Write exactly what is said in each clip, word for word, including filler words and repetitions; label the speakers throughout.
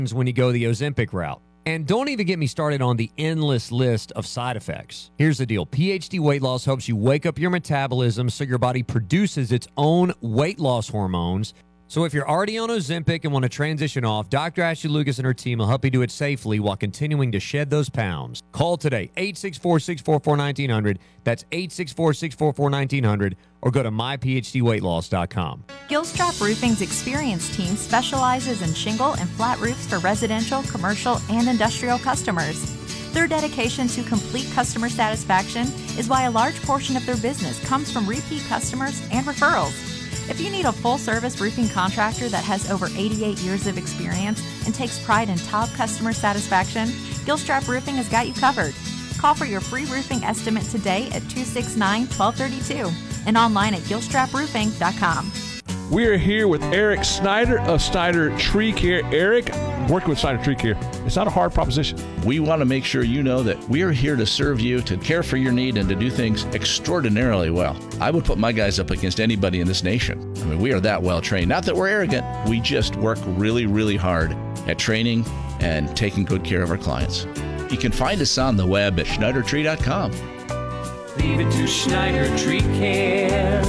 Speaker 1: when you go the Ozempic route. And don't even get me started on the endless list of side effects. Here's the deal. P H D Weight Loss helps you wake up your metabolism so your body produces its own weight loss hormones. So if you're already on Ozempic and want to transition off, Doctor Ashley Lucas and her team will help you do it safely while continuing to shed those pounds. Call today, eight six four, six four four, one nine zero zero. That's eight six four, six four four, one nine zero zero. Or go to my p h d weight loss dot com.
Speaker 2: Gilstrap Roofing's experienced team specializes in shingle and flat roofs for residential, commercial, and industrial customers. Their dedication to complete customer satisfaction is why a large portion of their business comes from repeat customers and referrals. If you need a full-service roofing contractor that has over eighty-eight years of experience and takes pride in top customer satisfaction, Gilstrap Roofing has got you covered. Call for your free roofing estimate today at two six nine, one two three two and online at gilstrap roofing dot com.
Speaker 3: We are here with Eric Snyder of Snyder Tree Care. Eric, working with Snyder Tree Care, it's not a hard proposition.
Speaker 4: We want to make sure you know that we are here to serve you, to care for your need, and to do things extraordinarily well. I would put my guys up against anybody in this nation. I mean, we are that well trained. Not that we're arrogant. We just work really, really hard at training and taking good care of our clients. You can find us on the web at schneider tree dot com.
Speaker 5: Leave it to Schneider Tree Care.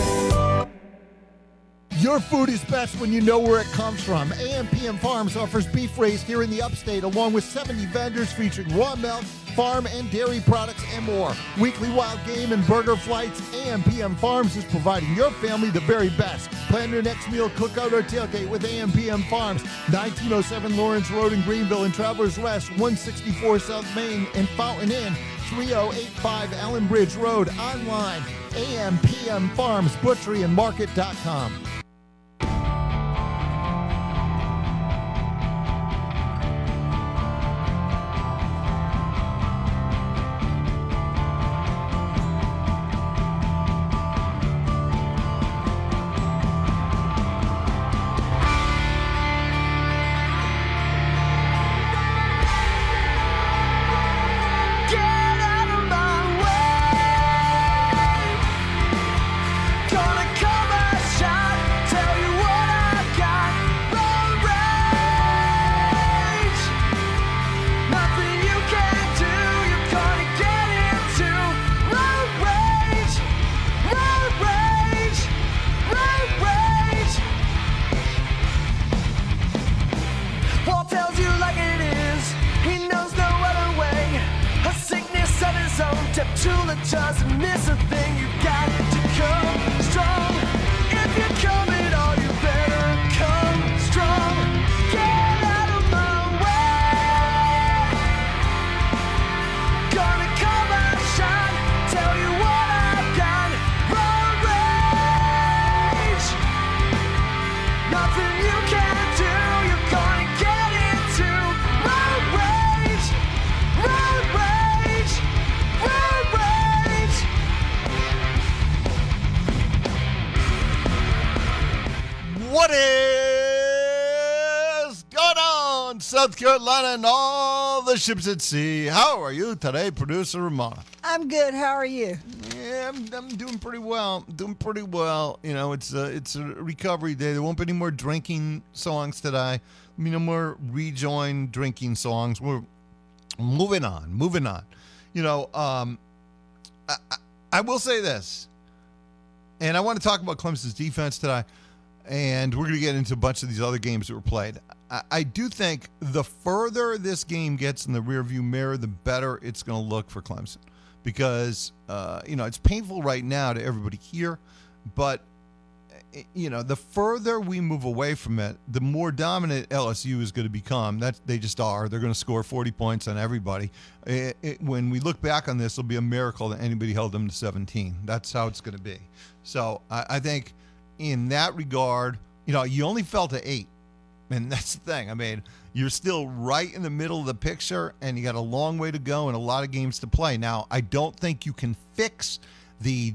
Speaker 6: Your food is best when you know where it comes from. A M P M Farms offers beef raised here in the upstate, along with seventy vendors featuring raw milk, farm and dairy products, and more. Weekly wild game and burger flights. A M P M Farms is providing your family the very best. Plan your next meal, cookout, or tailgate with A M P M Farms. nineteen oh seven Lawrence Road in Greenville and Travelers Rest, one sixty-four South Main and Fountain Inn, three oh eight five Allen Bridge Road. Online, A M P M Farms Butchery and Market dot com.
Speaker 7: South Carolina and all the ships at sea. How are you today, producer Ramona?
Speaker 8: I'm good. How are you?
Speaker 7: Yeah, I'm, I'm doing pretty well. Doing pretty well. You know, it's a, it's a recovery day. There won't be any more drinking songs today. I mean, no more rejoin drinking songs. We're moving on, moving on. You know, um, I, I, I will say this, and I want to talk about Clemson's defense today, and we're going to get into a bunch of these other games that were played. I do think the further this game gets in the rearview mirror, the better it's going to look for Clemson, because uh, you know, it's painful right now to everybody here, but you know, the further we move away from it, the more dominant L S U is going to become. That they just are. They're going to score forty points on everybody. It, it, when we look back on this, it'll be a miracle that anybody held them to seventeen. That's how it's going to be. So I, I think in that regard, you know, you only fell to eight. And that's the thing. I mean, you're still right in the middle of the picture, and you got a long way to go and a lot of games to play. Now, I don't think you can fix the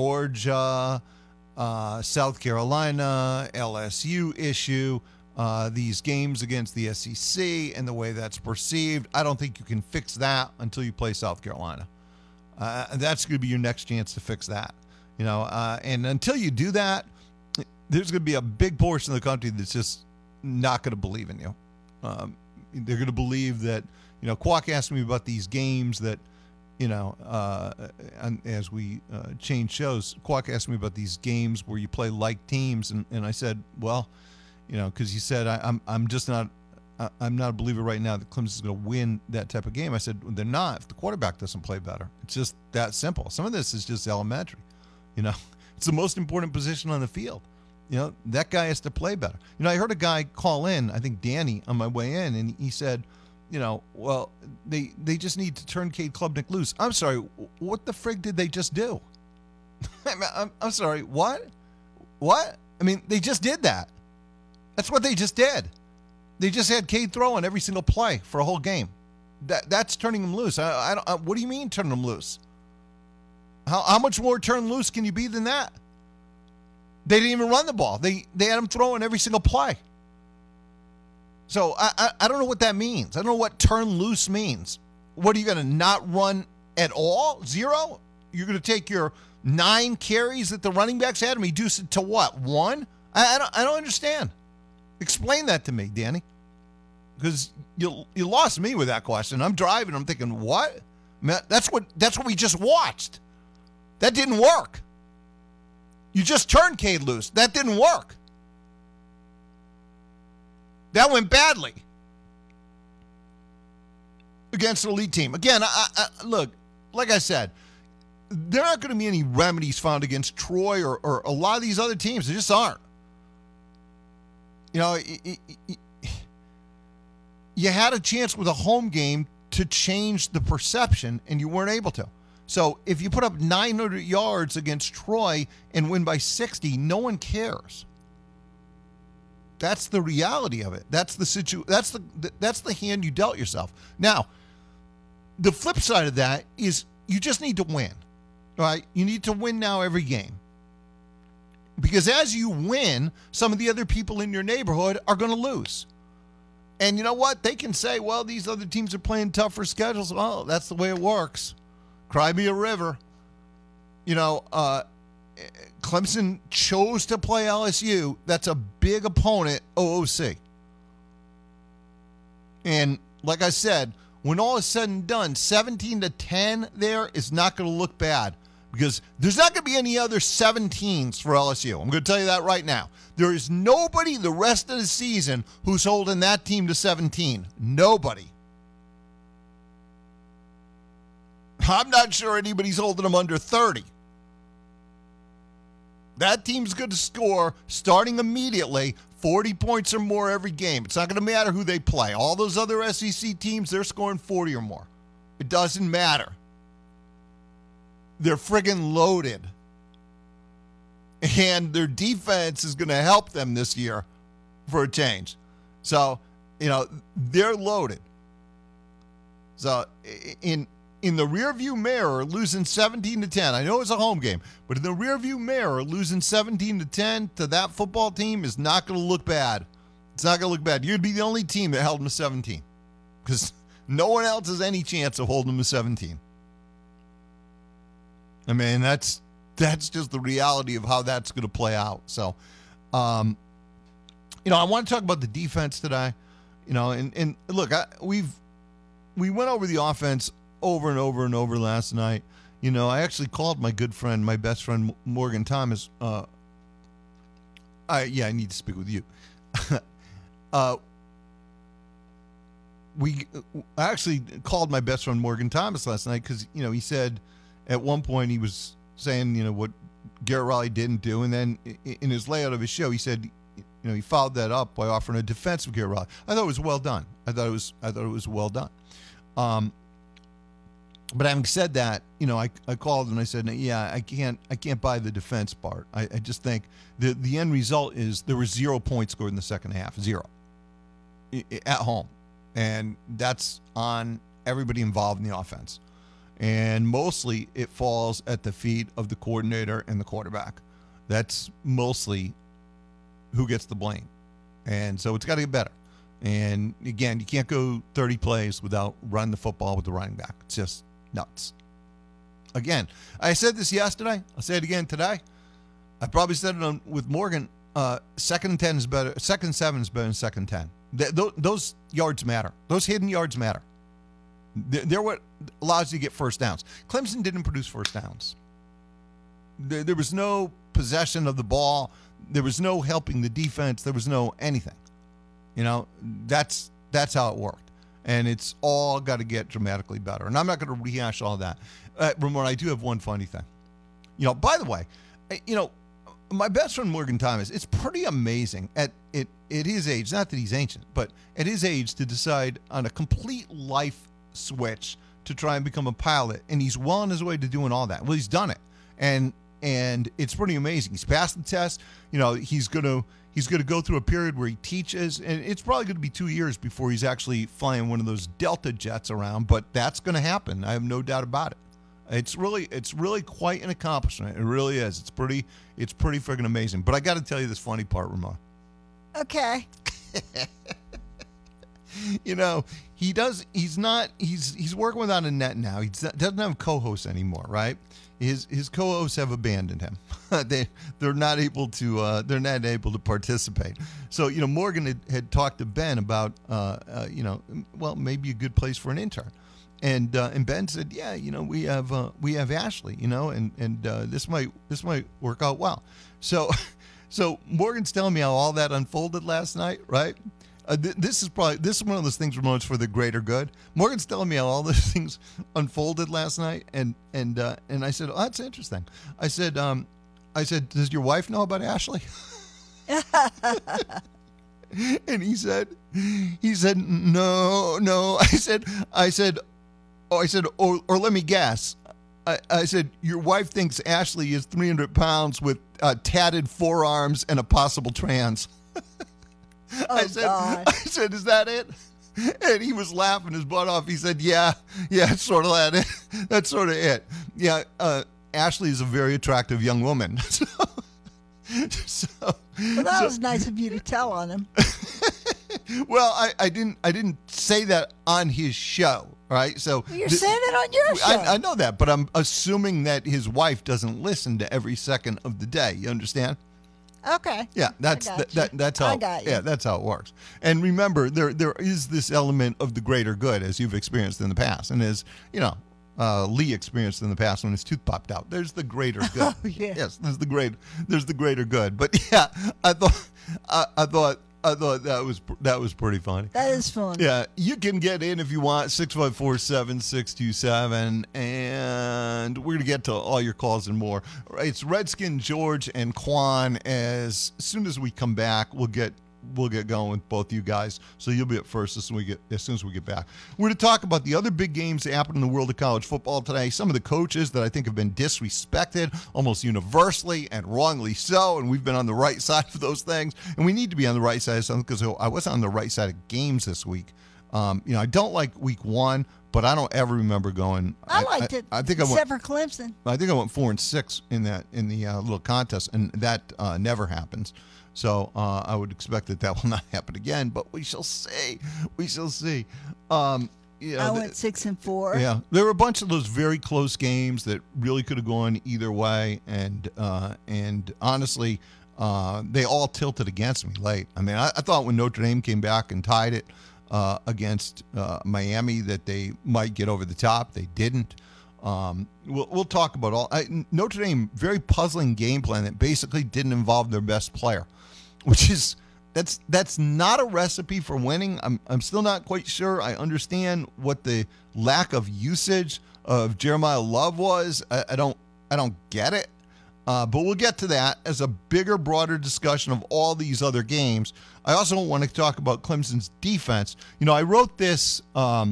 Speaker 7: Georgia, uh, South Carolina, L S U issue, uh, these games against the S E C and the way that's perceived. I don't think you can fix that until you play South Carolina. Uh, that's going to be your next chance to fix that. You know, uh, and until you do that, there's going to be a big portion of the country that's just not going to believe in you. Um, they're going to believe that, you know, Quack asked me about these games that, you know, uh, and as we uh, change shows, Quack asked me about these games where you play like teams, and, and I said, well, you know, because he said I, I'm I'm just not I, I'm not a believer right now that Clemson's going to win that type of game. I said they're not if the quarterback doesn't play better. It's just that simple. Some of this is just elementary. You know, it's the most important position on the field. You know, that guy has to play better. You know, I heard a guy call in, I think Danny, on my way in, and he said, you know, well, they they just need to turn Cade Klubnik loose. I'm sorry, what the frig did they just do? I'm, I'm sorry, what? What? I mean, they just did that. That's what they just did. They just had Cade throwing every single play for a whole game. That That's turning him loose. I, I don't. I, what do you mean turning him loose? How, how much more turn loose can you be than that? They didn't even run the ball. They they had him throwing every single play. So I, I I don't know what that means. I don't know what turn loose means. What are you going to not run at all? Zero? You're going to take your nine carries that the running backs had and reduce it to what? One? I, I don't I don't understand. Explain that to me, Danny. Because you you lost me with that question. I'm driving. I'm thinking, what? Man, that's what that's what we just watched. That didn't work. You just turned Cade loose. That didn't work. That went badly against an elite team. Again, I, I, look, like I said, there aren't going to be any remedies found against Troy or, or a lot of these other teams. There just aren't. You know, it, it, it, you had a chance with a home game to change the perception, and you weren't able to. So if you put up nine hundred yards against Troy and win by sixty, no one cares. That's the reality of it. That's the situ. That's the that's the hand you dealt yourself. Now, the flip side of that is you just need to win. All right? You need to win now every game. Because as you win, some of the other people in your neighborhood are going to lose. And you know what? They can say, well, these other teams are playing tougher schedules. Well, that's the way it works. Cry me a river. You know, uh, Clemson chose to play L S U. That's a big opponent, O O C. And like I said, when all is said and done, seventeen to ten there is not going to look bad because there's not going to be any other seventeens for L S U. I'm going to tell you that right now. There is nobody the rest of the season who's holding that team to seventeen. Nobody. I'm not sure anybody's holding them under thirty. That team's going to score, starting immediately, forty points or more every game. It's not going to matter who they play. All those other S E C teams, they're scoring forty or more. It doesn't matter. They're friggin' loaded. And their defense is going to help them this year for a change. So, you know, they're loaded. So, in... In the rearview mirror, losing seventeen to ten. I know it's a home game, but in the rearview mirror, losing seventeen to ten to that football team is not going to look bad. It's not going to look bad. You'd be the only team that held them to seventeen because no one else has any chance of holding them to seventeen. I mean, that's that's just the reality of how that's going to play out. So, um, you know, I want to talk about the defense today. You know, and and look, I, we've we went over the offense over and over and over last night. You know, I actually called my good friend, my best friend, Morgan Thomas. Uh, I yeah, I need to speak with you. uh, we I actually called my best friend Morgan Thomas last night because, you know, he said at one point he was saying, you know, what Garrett Raleigh didn't do, and then in his layout of his show, he said, you know, he followed that up by offering a defense of Garrett Raleigh. I thought it was well done. I thought it was I thought it was well done. Um, But having said that, you know, I, I called and I said, yeah, I can't I can't buy the defense part. I, I just think the the end result is there were zero points scored in the second half, zero, at home. And that's on everybody involved in the offense. And mostly it falls at the feet of the coordinator and the quarterback. That's mostly who gets the blame. And so it's got to get better. And again, you can't go thirty plays without running the football with the running back. It's just nuts. Again, I said this yesterday. I'll say it again today. I probably said it on, with Morgan. Uh, second and ten is better. Second and seven is better than second and ten. Th- th- those yards matter. Those hidden yards matter. They're, they're what allows you to get first downs. Clemson didn't produce first downs. There, there was no possession of the ball. There was no helping the defense. There was no anything. You know, that's that's how it worked. And it's all got to get dramatically better. And I'm not going to rehash all that. Uh, Ramon, I do have one funny thing. You know, by the way, you know, my best friend Morgan Thomas, it's pretty amazing at it at his age, not that he's ancient, but at his age to decide on a complete life switch to try and become a pilot. And he's well on his way to doing all that. Well, he's done it. And and it's pretty amazing. He's passed the test. You know, he's going to he's going to go through a period where he teaches, and it's probably going to be two years before he's actually flying one of those Delta jets around, but that's going to happen. I have no doubt about it. It's really, it's really quite an accomplishment. It really is. It's pretty, it's pretty friggin' amazing. But I got to tell you this funny part, Ramon.
Speaker 8: Okay.
Speaker 7: You know, he does. He's not. He's he's working without a net now. He doesn't have co-hosts anymore, right? His his co-hosts have abandoned him. they they're not able to. Uh, they're not able to participate. So you know, Morgan had, had talked to Ben about, uh, uh, you know, well, maybe a good place for an intern. And uh, and Ben said, yeah, you know, we have uh, we have Ashley, you know, and and uh, this might this might work out well. So so Morgan's telling me how all that unfolded last night, right? Uh, th- this is probably this is one of those things, Ramon, for the greater good. Morgan's telling me how all those things unfolded last night, and and uh, and I said, oh, that's interesting. I said, um, I said, does your wife know about Ashley? And he said, he said, no, no. I said, I said. Oh, I said, or, or let me guess. I, I said, your wife thinks Ashley is three hundred pounds with uh, tatted forearms and a possible trans.
Speaker 8: Oh,
Speaker 7: I said,
Speaker 8: God.
Speaker 7: I said, is that it? And he was laughing his butt off. He said, yeah, yeah, it's sort of that. It. That's sort of it. Yeah, uh, Ashley is a very attractive young woman. so, so,
Speaker 8: Well, that
Speaker 7: so-
Speaker 8: was nice of you to tell on him.
Speaker 7: Well, I, I didn't I didn't say that on his show, right? So
Speaker 8: Well, you're
Speaker 7: th-
Speaker 8: saying it on your show.
Speaker 7: I, I know that, but I'm assuming that his wife doesn't listen to every second of the day. You understand?
Speaker 8: Okay.
Speaker 7: Yeah, that's
Speaker 8: I got
Speaker 7: that,
Speaker 8: you.
Speaker 7: that that's how.
Speaker 8: I got you.
Speaker 7: Yeah, that's how it works. And remember, there there is this element of the greater good, as you've experienced in the past, and as you know, uh, Lee experienced in the past when his tooth popped out. There's the greater good.
Speaker 8: Oh, yeah.
Speaker 7: Yes, there's the great. There's the greater good. But yeah, I thought I, I thought I thought that was that was pretty funny.
Speaker 8: That is fun.
Speaker 7: Yeah, you can get in if you want, six five four, seven six two seven, and we're going to get to all your calls and more. It's Redskin George and Quan. As soon as we come back, we'll get we'll get going with both you guys, so you'll be up first as soon as we get, as soon as we get back. We're going to talk about the other big games that happened in the world of college football today, some of the coaches that I think have been disrespected almost universally and wrongly so, and we've been on the right side of those things, and we need to be on the right side of something because I wasn't on the right side of games this week. Um, you know, I don't like week one, but I don't ever remember going.
Speaker 8: I liked it.
Speaker 7: I, I think I
Speaker 8: except
Speaker 7: went.
Speaker 8: for Clemson.
Speaker 7: I think I went four and six in that in the uh, little contest, and that uh, never happens. So uh, I would expect that that will not happen again, but we shall see. We shall see. Um, you know,
Speaker 8: I
Speaker 7: the-
Speaker 8: went six and four.
Speaker 7: yeah, there were a bunch of those very close games that really could have gone either way, and uh, and honestly, uh, they all tilted against me late. I mean, I, I thought when Notre Dame came back and tied it uh, against uh, Miami that they might get over the top. They didn't. Um, we'll, we'll talk about all I, Notre Dame. Very puzzling game plan that basically didn't involve their best player, which is that's that's not a recipe for winning. I'm I'm still not quite sure. I understand what the lack of usage of Jeremiah Love was. I, I don't I don't get it. Uh, but we'll get to that as a bigger, broader discussion of all these other games. I also want to talk about Clemson's defense. You know, I wrote this um,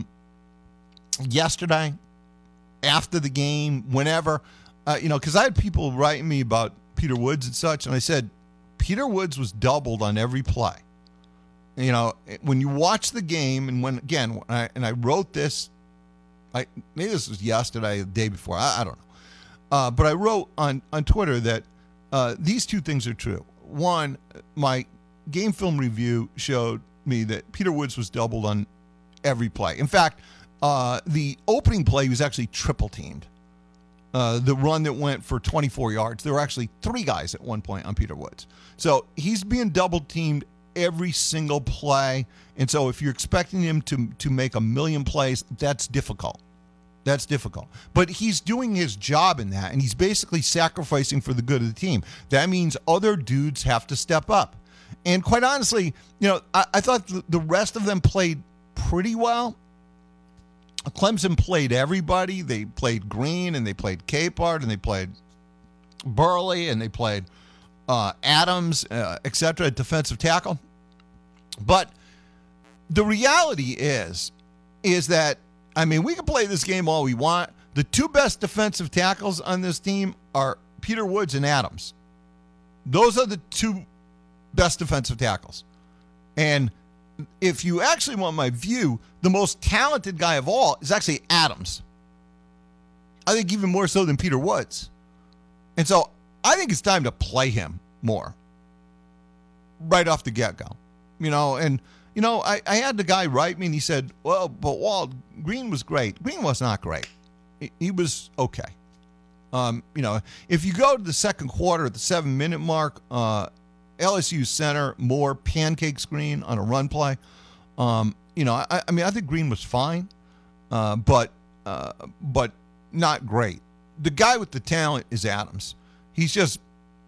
Speaker 7: yesterday after the game, whenever, uh, you know, because I had people writing me about Peter Woods and such, and I said, Peter Woods was doubled on every play. You know, when you watch the game, and when, again, when I, and I wrote this, I maybe this was yesterday, the day before, I, I don't know. Uh, but I wrote on, on Twitter that uh, these two things are true. One, my game film review showed me that Peter Woods was doubled on every play. In fact, uh, the opening play was actually triple teamed. Uh, the run that went for twenty-four yards, there were actually three guys at one point on Peter Woods. So he's being double teamed every single play. And so if you're expecting him to, to make a million plays, that's difficult. That's difficult. But he's doing his job in that, and he's basically sacrificing for the good of the team. That means other dudes have to step up. And quite honestly, you know, I, I thought the, the rest of them played pretty well. Clemson played everybody. They played Green, and they played Capehart, and they played Burley, and they played uh, Adams, uh, et cetera, at defensive tackle. But the reality is, is that, I mean, we can play this game all we want. The two best defensive tackles on this team are Peter Woods and Adams. Those are the two best defensive tackles. And if you actually want my view, the most talented guy of all is actually Adams. I think even more so than Peter Woods. And so I think it's time to play him more right off the get-go. You know, and, you know, I, I had the guy write me, and he said, well, but Walt, Green was great. Green was not great. He, he was okay. Um, you know, if you go to the second quarter at the seven-minute mark, uh, L S U center, more pancake screen on a run play. Um, you know, I, I mean, I think Green was fine, uh, but uh, but not great. The guy with the talent is Adams. He's just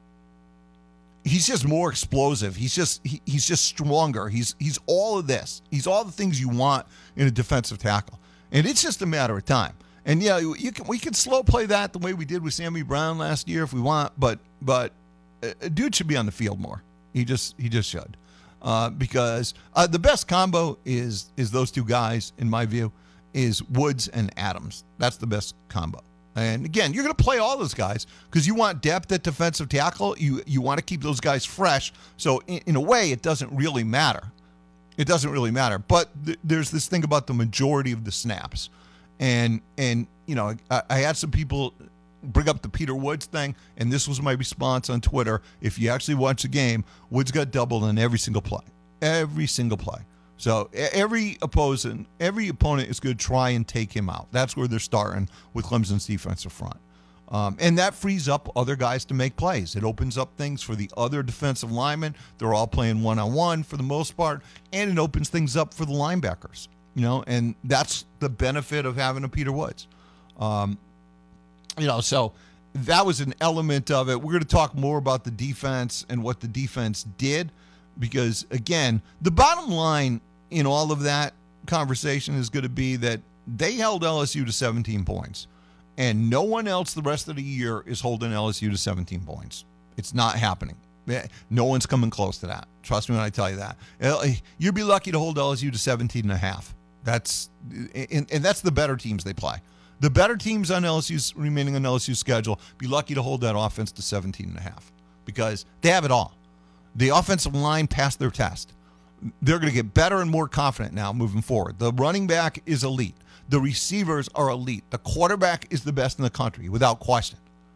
Speaker 7: he's just more explosive. He's just he, he's just stronger. He's he's all of this. He's all the things you want in a defensive tackle, and it's just a matter of time. And yeah, you can we can slow play that the way we did with Sammy Brown last year if we want, but but. A dude should be on the field more. He just he just should, uh, because uh, the best combo is is those two guys in my view is Woods and Adams. That's the best combo. And again, you're going to play all those guys because you want depth at defensive tackle. You you want to keep those guys fresh. So in, in a way, it doesn't really matter. It doesn't really matter. But th- there's this thing about the majority of the snaps, and and you know I, I had some people bring up the Peter Woods thing, and this was my response on Twitter. If you actually watch the game, Woods got doubled on every single play. Every single play. So every opposing, every opponent is going to try and take him out. That's where they're starting with Clemson's defensive front. Um, and that frees up other guys to make plays. It opens up things for the other defensive linemen. They're all playing one-on-one for the most part, and it opens things up for the linebackers. You know, and that's the benefit of having a Peter Woods. Um, You know, so that was an element of it. We're going to talk more about the defense and what the defense did because, again, the bottom line in all of that conversation is going to be that they held L S U to seventeen points, and no one else the rest of the year is holding L S U to seventeen points. It's not happening. No one's coming close to that. Trust me when I tell you that. You'd be lucky to hold L S U to seventeen and a half. That's, and, and that's the better teams they play. The better teams on L S U's remaining on L S U's schedule be lucky to hold that offense to seventeen and a half because they have it all. The offensive line passed their test. They're going to get better and more confident now moving forward. The running back is elite. The receivers are elite. The quarterback is the best in the country without question.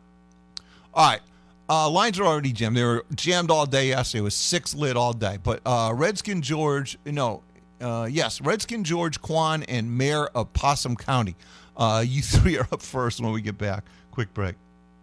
Speaker 7: All right. Uh, lines are already jammed. They were jammed all day yesterday. It was six lit all day. But uh, Redskin George, no, uh, yes, Redskin George, Quan, and Mayor of Possum County. Uh, you three are up first when we get back. Quick break.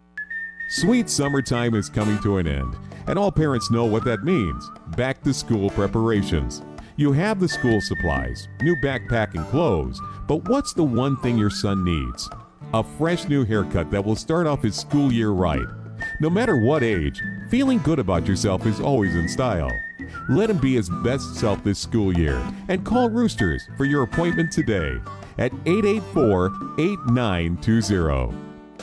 Speaker 9: Sweet summertime is coming to an end, and all parents know what that means. Back to school preparations. You have the school supplies, new backpack and clothes, but what's the one thing your son needs? A fresh new haircut that will start off his school year right. No matter what age, feeling good about yourself is always in style. Let him be his best self this school year, and call Roosters for your appointment today at eight eight four, eight nine two zero.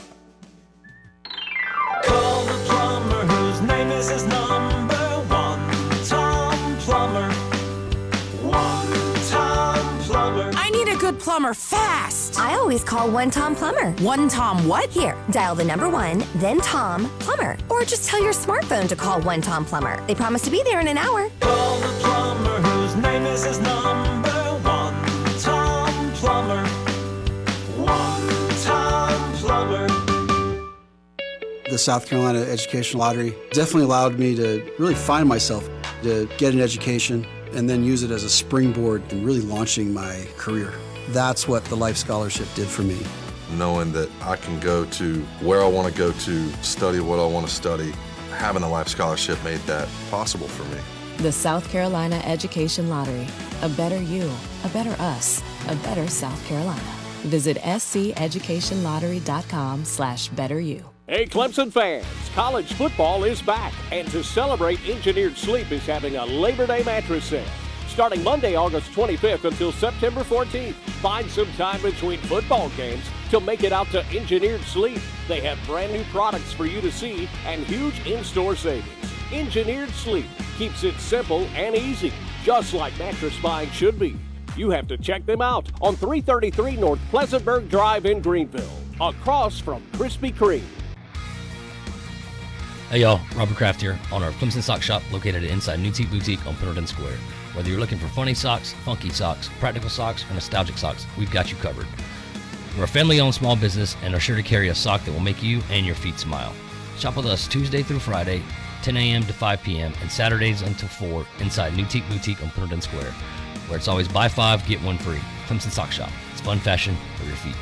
Speaker 5: Call the plumber whose name is his number one. Tom Plumber. One Tom Plumber.
Speaker 10: I need a good plumber fast.
Speaker 11: I always call One Tom Plumber.
Speaker 10: One Tom what?
Speaker 11: Here, dial the number one, then Tom Plumber. Or just tell your smartphone to call One Tom Plumber. They promise to be there in an hour.
Speaker 5: Call the plumber whose name is his number one. Tom Plumber. One Tom Plumber.
Speaker 12: The South Carolina Education Lottery definitely allowed me to really find myself, to get an education, and then use it as a springboard in really launching my career. That's what the Life Scholarship did for me.
Speaker 13: Knowing that I can go to where I want to go to, study what I want to study, having a Life Scholarship made that possible for me.
Speaker 14: The South Carolina Education Lottery. A better you, a better us, a better South Carolina. Visit sceducationlottery.com slash better you.
Speaker 15: Hey, Clemson fans, college football is back, and to celebrate, Engineered Sleep is having a Labor Day mattress sale. Starting Monday, August twenty-fifth until September fourteenth. Find some time between football games to make it out to Engineered Sleep. They have brand new products for you to see and huge in-store savings. Engineered Sleep keeps it simple and easy, just like mattress buying should be. You have to check them out on three thirty-three North Pleasantburg Drive in Greenville, across from Krispy Kreme.
Speaker 16: Hey y'all, Robert Kraft here, owner of Clemson Sock Shop, located inside Newtique Boutique on Pendleton Square. Whether you're looking for funny socks, funky socks, practical socks, or nostalgic socks, we've got you covered. We're a family-owned small business and are sure to carry a sock that will make you and your feet smile. Shop with us Tuesday through Friday, ten a.m. to five p.m., and Saturdays until four inside Newtique Boutique on Pendleton Square, where it's always buy five, get one free. Clemson Sock Shop. It's fun fashion for your feet.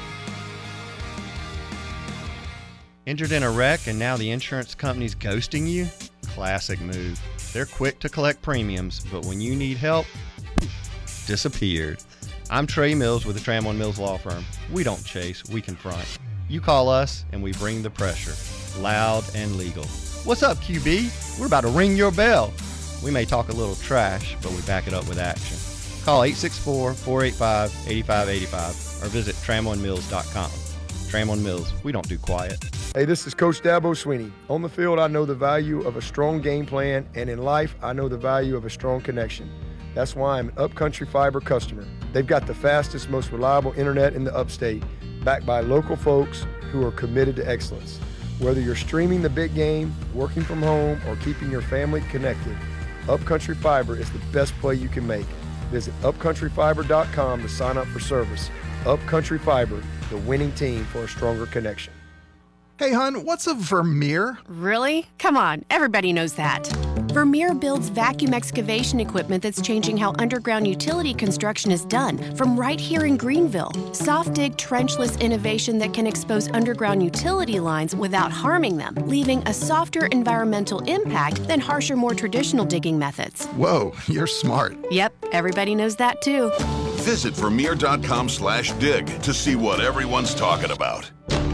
Speaker 17: Injured in a wreck and now the insurance company's ghosting you? Classic move. They're quick to collect premiums, but when you need help, disappeared. I'm Trey Mills with the Tramon Mills Law Firm. We don't chase, we confront. You call us and we bring the pressure. Loud and legal. What's up, Q B? We're about to ring your bell. We may talk a little trash, but we back it up with action. Call eight six four, four eight five, eight five eight five or visit tramon mills dot com. Tramon Mills, we don't do quiet.
Speaker 18: Hey, this is Coach Dabo Sweeney. On the field, I know the value of a strong game plan, and in life, I know the value of a strong connection. That's why I'm an Upcountry Fiber customer. They've got the fastest, most reliable internet in the upstate, backed by local folks who are committed to excellence. Whether you're streaming the big game, working from home, or keeping your family connected, Upcountry Fiber is the best play you can make. Visit upcountry fiber dot com to sign up for service. Upcountry Fiber, the winning team for a stronger connection.
Speaker 19: Hey, hon, what's a Vermeer?
Speaker 20: Really? Come on, everybody knows that. Vermeer builds vacuum excavation equipment that's changing how underground utility construction is done, from right here in Greenville. Soft dig trenchless innovation that can expose underground utility lines without harming them, leaving a softer environmental impact than harsher, more traditional digging methods.
Speaker 19: Whoa, you're smart.
Speaker 20: Yep, everybody knows that too.
Speaker 21: Visit Vermeer dot com slash dig to see what everyone's talking about.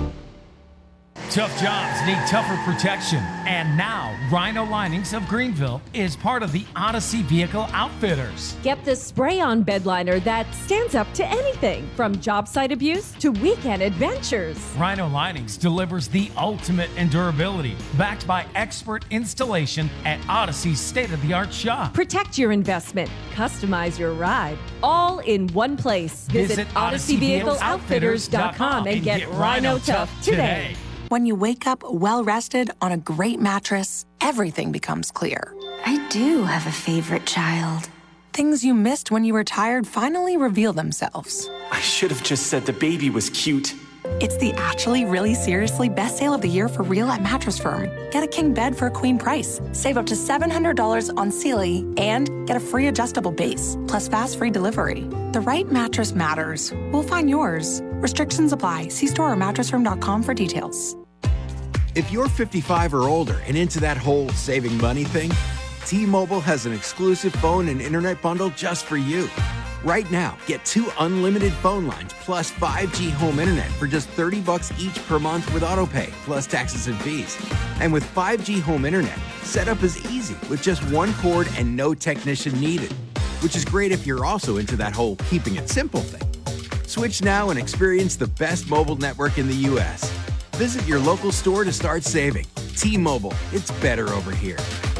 Speaker 22: Tough jobs need tougher protection. And now, Rhino Linings of Greenville is part of the Odyssey Vehicle Outfitters.
Speaker 23: Get the spray-on bed liner that stands up to anything, from job site abuse to weekend adventures.
Speaker 22: Rhino Linings delivers the ultimate in durability, backed by expert installation at Odyssey's state-of-the-art shop.
Speaker 23: Protect your investment, customize your ride, all in one place.
Speaker 22: Visit,
Speaker 23: Visit odyssey vehicle outfitters dot com and get Rhino Tough today.
Speaker 10: When you wake up well-rested on a great mattress, everything becomes clear.
Speaker 11: I do have a favorite child.
Speaker 10: Things you missed when you were tired finally reveal themselves.
Speaker 24: I should have just said the baby was cute.
Speaker 10: It's the actually really seriously best sale of the year for real at Mattress Firm. Get a king bed for a queen price. Save up to seven hundred dollars on Sealy and get a free adjustable base, plus fast free delivery. The right mattress matters. We'll find yours. Restrictions apply. See store or mattress firm dot com for details.
Speaker 25: If you're fifty-five or older and into that whole saving money thing, T-Mobile has an exclusive phone and internet bundle just for you. Right now, get two unlimited phone lines plus five G home internet for just thirty bucks each per month with autopay, plus taxes and fees. And with five G home internet, setup is easy with just one cord and no technician needed, which is great if you're also into that whole keeping it simple thing. Switch now and experience the best mobile network in the U S Visit your local store to start saving. T-Mobile, it's better over here.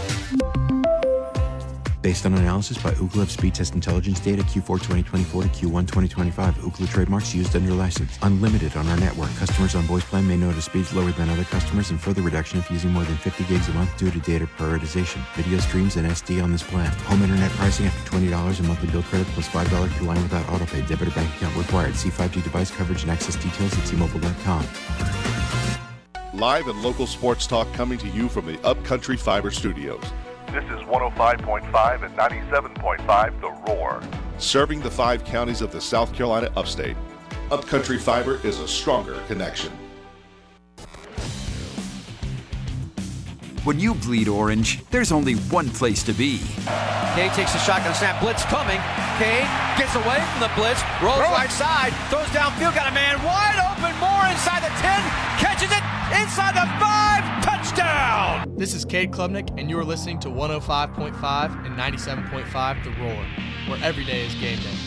Speaker 26: Based on analysis by Ookla of speed test intelligence data Q four twenty twenty-four to Q one twenty twenty-five. Ookla trademarks used under license. Unlimited on our network. Customers on voice plan may notice speeds lower than other customers and further reduction if using more than fifty gigs a month due to data prioritization. Video streams and S D on this plan. Home internet pricing after twenty dollars a monthly bill credit plus five dollars per line without autopay. Debit or bank account required. See five G device coverage and access details at T Mobile dot com.
Speaker 27: Live and local sports talk coming to you from the Upcountry Fiber Studios.
Speaker 28: This is one oh five point five and ninety-seven point five The Roar.
Speaker 27: Serving the five counties of the South Carolina upstate. Upcountry Fiber is a stronger connection.
Speaker 1: When you bleed orange, there's only one place to be.
Speaker 2: Cade takes the shotgun snap. Blitz coming. Cade gets away from the blitz. Rolls right side. Throws downfield. Got a man wide open. Moore inside the ten. Catches it inside the five. Touchdown.
Speaker 3: This is Cade Klubnik, and you are listening to one oh five point five and ninety-seven point five The Roar, where every day is game day.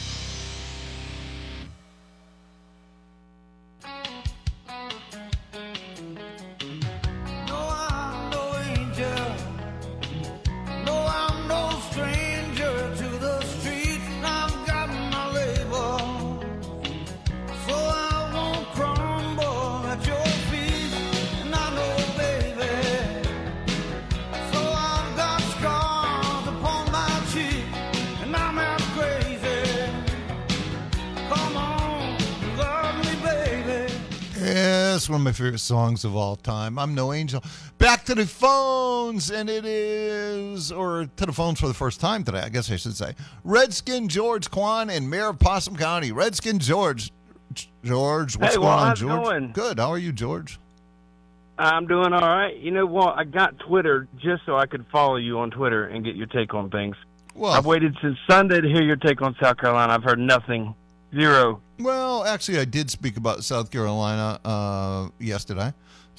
Speaker 4: One of my favorite songs of all time. I'm No Angel. Back to the phones, and it is, or to the phones for the first time today, I guess I should say, Redskin George Quan and Mayor of Possum County. Redskin George. George, what's
Speaker 6: hey,
Speaker 4: going
Speaker 6: well,
Speaker 4: on,
Speaker 6: how's
Speaker 4: George?
Speaker 6: It going?
Speaker 4: Good. How are you, George?
Speaker 6: I'm doing all right. You know what? I got Twitter just so I could follow you on Twitter and get your take on things.
Speaker 4: Well,
Speaker 6: I've waited since Sunday to hear your take on South Carolina. I've heard nothing. Zero.
Speaker 4: Well, actually, I did speak about South Carolina uh, yesterday.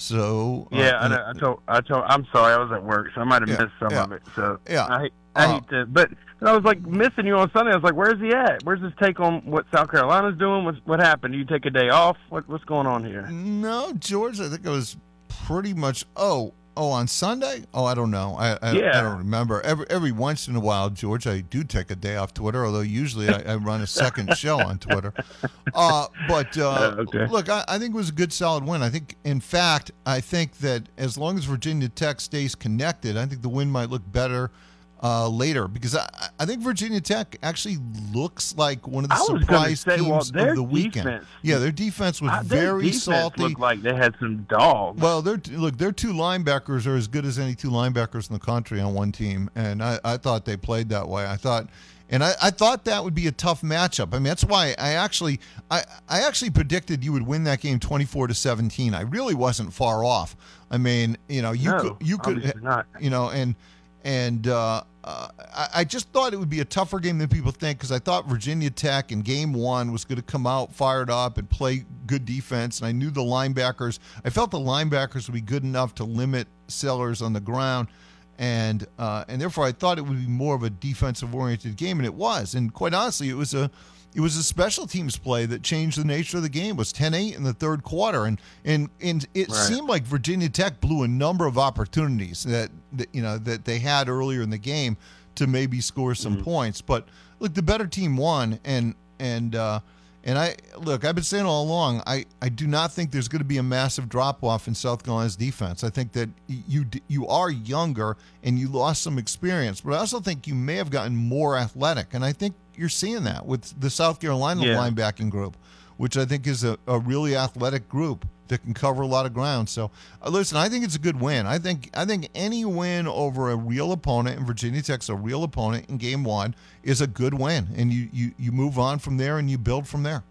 Speaker 4: So uh,
Speaker 6: yeah, I, know, I told. I told. I'm sorry, I was at work, so I might have
Speaker 4: yeah,
Speaker 6: missed some
Speaker 4: yeah,
Speaker 6: of it. So
Speaker 4: yeah,
Speaker 6: I, hate, I
Speaker 4: uh,
Speaker 6: hate to. But I was like missing you on Sunday. I was like, "Where's he at? Where's his take on what South Carolina's doing? What's, what happened? Do you take a day off? What, what's going on here?"
Speaker 4: No, George. I think it was pretty much. Oh. Oh, on Sunday? Oh, I don't know. I I,
Speaker 6: yeah.
Speaker 4: I don't remember. Every every once in a while, George, I do take a day off Twitter, although usually I, I run a second show on Twitter. Uh, but uh,
Speaker 6: okay.
Speaker 4: look, I, I think it was a good, solid win. I think, in fact, I think that as long as Virginia Tech stays connected, I think the win might look better uh, later, because I, I think Virginia Tech actually looks like one of the
Speaker 6: I was
Speaker 4: surprise
Speaker 6: say,
Speaker 4: teams
Speaker 6: well, their
Speaker 4: of the weekend.
Speaker 6: defense,
Speaker 4: Yeah, their defense was
Speaker 6: uh, their
Speaker 4: very
Speaker 6: defense
Speaker 4: salty.
Speaker 6: Looked like they had some dogs.
Speaker 4: Well, their look, their two linebackers are as good as any two linebackers in the country on one team, and I, I thought they played that way. I thought, and I, I thought that would be a tough matchup. I mean, that's why I actually, I, I actually predicted you would win that game twenty-four to seventeen. I really wasn't far off. I mean, you know, you
Speaker 6: no,
Speaker 4: could, you could,
Speaker 6: not.
Speaker 4: you know, and and uh, uh, I, I just thought it would be a tougher game than people think, because I thought Virginia Tech in game one was going to come out fired up and play good defense, and I knew the linebackers. I felt the linebackers would be good enough to limit Sellers on the ground, and uh, and therefore I thought it would be more of a defensive-oriented game, and it was. And quite honestly, it was a it was a special teams play that changed the nature of the game. It was ten eight in the third quarter, and and and it
Speaker 6: Right.
Speaker 4: seemed like Virginia Tech blew a number of opportunities that, that you know that they had earlier in the game to maybe score some
Speaker 6: Mm-hmm.
Speaker 4: points. But look, the better team won, and and uh, and I look. I've been saying all along. I, I do not think there's going to be a massive drop off in South Carolina's defense. I think that you you are younger and you lost some experience, but I also think you may have gotten more athletic, and I think you're seeing that with the South Carolina
Speaker 6: Yeah.
Speaker 4: linebacking group, which I think is a, a really athletic group that can cover a lot of ground. So, uh, listen, I think it's a good win. I think I think any win over a real opponent, and Virginia Tech's a real opponent in game one, is a good win, and you you you move on from there and you build from there.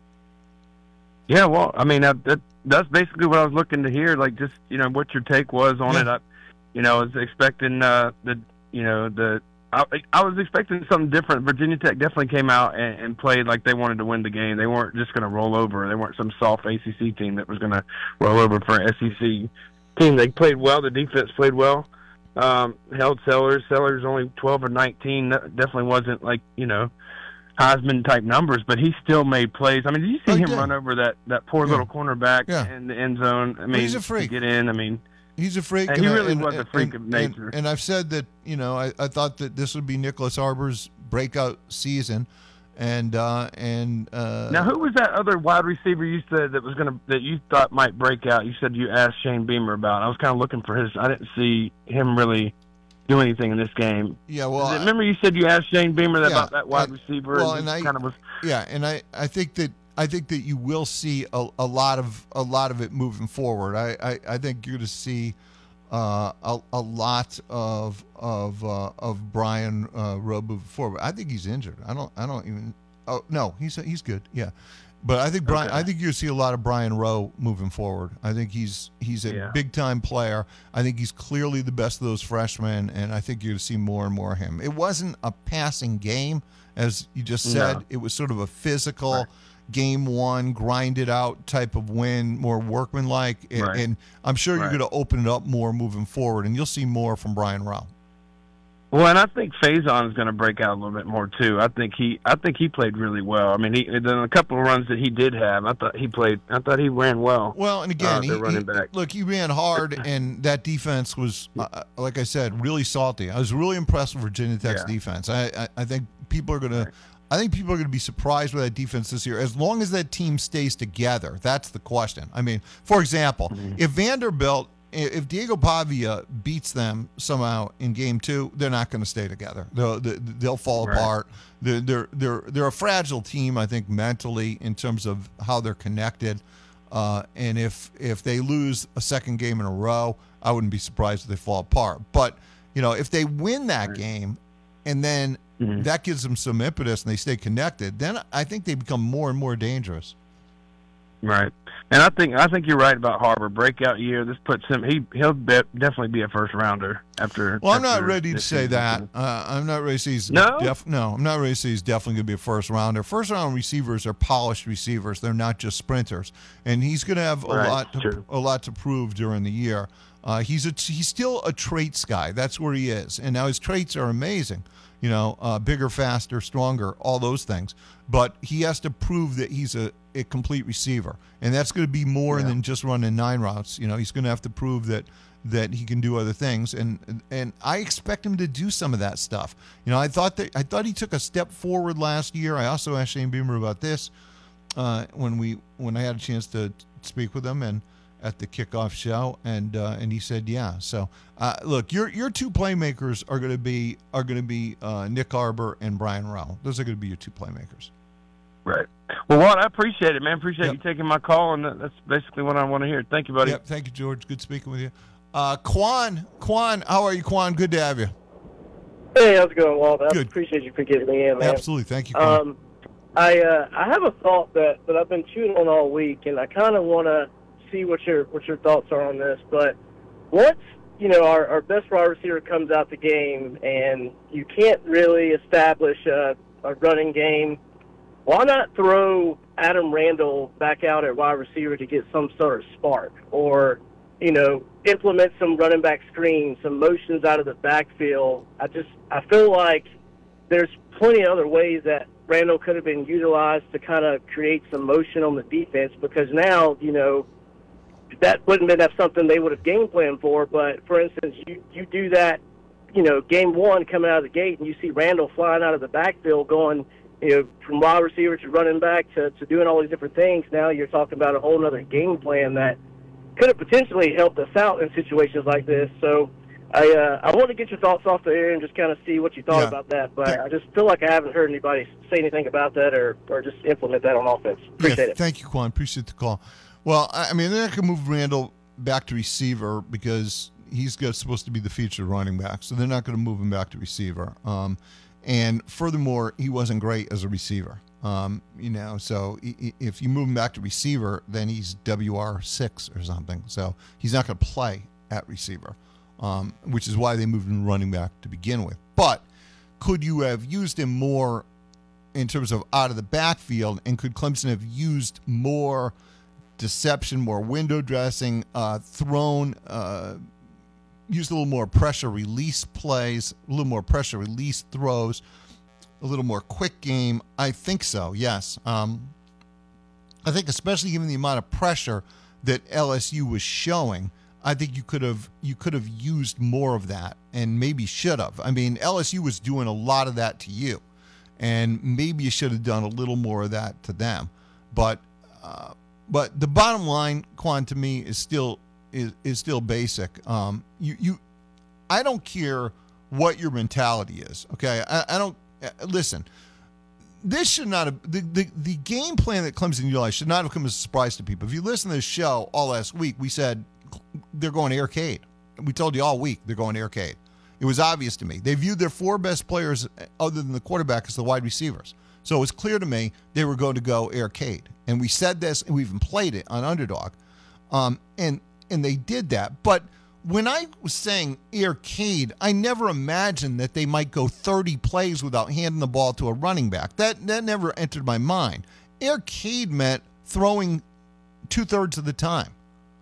Speaker 6: Yeah, well, I mean, that, that that's basically what I was looking to hear. Like, just you know, what your take was on
Speaker 4: Yeah.
Speaker 6: it. I, you know, I was expecting uh, the, you know, the. I, I was expecting something different. Virginia Tech definitely came out and, and played like they wanted to win the game. They weren't just going to roll over. They weren't some soft A C C team that was going to roll over for an S E C team. They played well. The defense played well. Um, held Sellers. Sellers only twelve or nineteen. That definitely wasn't like, you know, Heisman type numbers, but he still made plays. I mean, did you see
Speaker 4: Oh, he
Speaker 6: him
Speaker 4: did.
Speaker 6: run over that, that poor
Speaker 4: Yeah.
Speaker 6: little cornerback
Speaker 4: Yeah.
Speaker 6: in the end zone? I mean,
Speaker 4: he's a freak.
Speaker 6: to get in. I mean,
Speaker 4: He's a freak.
Speaker 6: And he
Speaker 4: I-
Speaker 6: really was a freak of
Speaker 4: and-
Speaker 6: nature.
Speaker 4: And, and I've said that, you know, I, I thought that this would be Nicholas Arbor's breakout season, and uh, and uh,
Speaker 6: now, who was that other wide receiver you said that was going to that you thought might break out? You said you asked Shane Beamer about. I was kind of looking for his. I didn't see him really do anything in this game.
Speaker 4: Yeah, well,
Speaker 6: Is it- remember you said you asked Shane Beamer that
Speaker 4: yeah,
Speaker 6: about that wide
Speaker 4: I-
Speaker 6: receiver,
Speaker 4: well,
Speaker 6: and,
Speaker 4: and
Speaker 6: he
Speaker 4: I-
Speaker 6: kind of was.
Speaker 4: Yeah, and I, I think that I think that you will see a, a lot of a lot of it moving forward. I, I, I think you're going to see uh, a, a lot of of uh, of Brian uh, Rowe moving forward. I think he's injured. I don't I don't even oh no, he's he's good. Yeah, but I think Brian.
Speaker 6: Okay.
Speaker 4: I think you'll see a lot of Brian Rowe moving forward. I think he's he's a
Speaker 6: Yeah.
Speaker 4: big time player. I think he's clearly the best of those freshmen, and I think you're going to see more and more of him. It wasn't a passing game, as you just said.
Speaker 6: No.
Speaker 4: It was sort of a physical. Game one, grind it out type of win, more workmanlike, and,
Speaker 6: Right.
Speaker 4: and I'm sure you're
Speaker 6: Right.
Speaker 4: going to open it up more moving forward, and you'll see more from Brian Rowe.
Speaker 6: Well, and I think Faison is going to break out a little bit more too. I think he, I think he played really well. I mean, he then a couple of runs that he did have, I thought he played. I thought he ran well.
Speaker 4: Well, and again,
Speaker 6: uh,
Speaker 4: he,
Speaker 6: the running
Speaker 4: he-
Speaker 6: back.
Speaker 4: look, he ran hard, and that defense was, uh, like I said, really salty. I was really impressed with Virginia Tech's
Speaker 6: Yeah.
Speaker 4: defense. I, I, I think people are going to, I think people are going to be surprised with that defense this year. As long as that team stays together, that's the question. I mean, for example,
Speaker 6: Mm-hmm.
Speaker 4: if Vanderbilt, if Diego Pavia beats them somehow in game two, they're not going to stay together. They'll they'll fall
Speaker 6: Right.
Speaker 4: apart. They're they're they're they're a fragile team, I think, mentally in terms of how they're connected. Uh, and if if they lose a second game in a row, I wouldn't be surprised if they fall apart. But you know, if they win that game, and then
Speaker 6: Mm-hmm.
Speaker 4: that gives them some impetus and they stay connected, then I think they become more and more dangerous.
Speaker 6: Right, and I think I think you're right about Harbor breakout year. This puts him. He he'll be, definitely be a first rounder after.
Speaker 4: Well, I'm not
Speaker 6: after
Speaker 4: ready to
Speaker 6: this
Speaker 4: say
Speaker 6: season.
Speaker 4: that. Uh, I'm not ready to say he's
Speaker 6: No?
Speaker 4: def- no, I'm not ready to say he's definitely going to be a first rounder. First round receivers are polished receivers. They're not just sprinters, and he's going to have a
Speaker 6: Right,
Speaker 4: lot to,
Speaker 6: true.
Speaker 4: a lot to prove during the year. Uh, he's a he's still a traits guy. That's where he is, and now his traits are amazing. You know, uh, bigger, faster, stronger, all those things. But he has to prove that he's a, a complete receiver, and that's going to be more
Speaker 6: Yeah.
Speaker 4: than just running nine routes. You know, he's going to have to prove that that he can do other things, and and I expect him to do some of that stuff. You know, I thought that I thought he took a step forward last year. I also asked Shane Beamer about this uh, when we when I had a chance to speak with him and at the kickoff show, and uh, and he said, yeah. So uh, look, your your two playmakers are going to be are going to be uh, Nick Harbor and Brian Rowe. Those are going to be your two playmakers.
Speaker 6: Right. Well, Walt, I appreciate it, man. Appreciate
Speaker 4: Yep.
Speaker 6: you taking my call, and that- that's basically what I want to hear. Thank you, buddy.
Speaker 4: Yep. Thank you, George. Good speaking with you. Uh, Quan, Quan, how are you, Quan? Good to have you.
Speaker 5: Hey, how's it going, Walt? I
Speaker 4: Good.
Speaker 5: appreciate you for getting me in, man.
Speaker 4: Absolutely. Thank you, Quan.
Speaker 5: Um, I uh, I have a thought that, that I've been chewing on all week, and I kind of want to see what your what your thoughts are on this. But once you know our, our best wide receiver comes out the game, and you can't really establish a, a running game, why not throw Adam Randall back out at wide receiver to get some sort of spark, or you know, implement some running back screens, some motions out of the backfield? I just I feel like there's plenty of other ways that Randall could have been utilized to kind of create some motion on the defense, because now, you know, that wouldn't have been something they would have game planned for. But, for instance, you, you do that, you know, game one coming out of the gate, and you see Randall flying out of the backfield going, you know, from wide receiver to running back to, to doing all these different things. Now you're talking about a whole other game plan that could have potentially helped us out in situations like this. So I uh, I want to get your thoughts off the air and just kind of see what you thought
Speaker 4: Yeah.
Speaker 5: about that. But I just feel like I haven't heard anybody say anything about that or, or just implement that on offense. Appreciate
Speaker 4: Yeah,
Speaker 5: it.
Speaker 4: Thank you, Quan. Appreciate the call. Well, I I mean, they're not going to move Randall back to receiver because he's got, supposed to be the featured running back. So they're not going to move him back to receiver. Um, and furthermore, he wasn't great as a receiver. Um, you know, so i- i- if you move him back to receiver, then he's W R six or something. So he's not going to play at receiver, um, which is why they moved him to running back to begin with. But could you have used him more in terms of out of the backfield, and could Clemson have used more deception, more window dressing, uh, thrown, uh, used a little more pressure release plays, a little more pressure release throws, a little more quick game? I think so, yes. Um, I think especially given the amount of pressure that L S U was showing, I think you could have you could have used more of that, and maybe should have. I mean, L S U was doing a lot of that to you, and maybe you should have done a little more of that to them. But uh, but the bottom line, Quan, to me is still is is still basic. Um, you you, I don't care what your mentality is. Okay, I, I don't uh, listen. This should not have the, the the game plan that Clemson utilized should not have come as a surprise to people. If you listen to this show all last week, we said they're going to Arcade. We told you all week they're going to Arcade. It was obvious to me. They viewed their four best players, other than the quarterback, as the wide receivers. So it was clear to me they were going to go Air Cade. And we said this, and we even played it on Underdog. Um, and and they did that. But when I was saying Air Cade, I never imagined that they might go thirty plays without handing the ball to a running back. That, that never entered my mind. Air Cade meant throwing two-thirds of the time.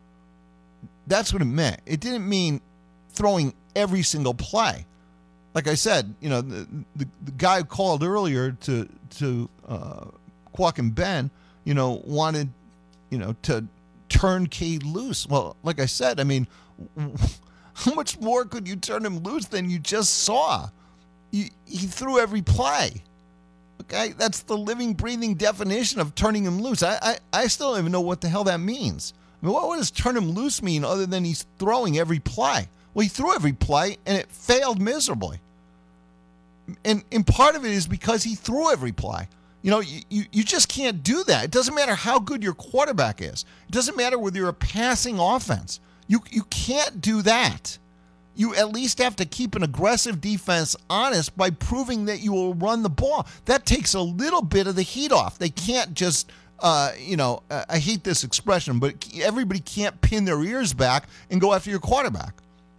Speaker 4: That's what it meant. It didn't mean throwing every single play. Like I said, you know, the, the, the guy who called earlier to to uh, Quack and Ben, you know, wanted, you know, to turn Cade loose. Well, like I said, I mean, how much more could you turn him loose than you just saw? He, he threw every play. Okay, that's the living, breathing definition of turning him loose. I, I, I still don't even know what the hell that means. I mean, what, what does turn him loose mean other than he's throwing every play? Well, he threw every play, and it failed miserably. And, and part of it is because he threw every play. You know, you, you, you just can't do that. It doesn't matter how good your quarterback is. It doesn't matter whether you're a passing offense. You, you can't do that. You at least have to keep an aggressive defense honest by proving that you will run the ball. That takes a little bit of the heat off. They can't just, uh, you know, uh, I hate this expression, but everybody can't pin their ears back and go after your quarterback.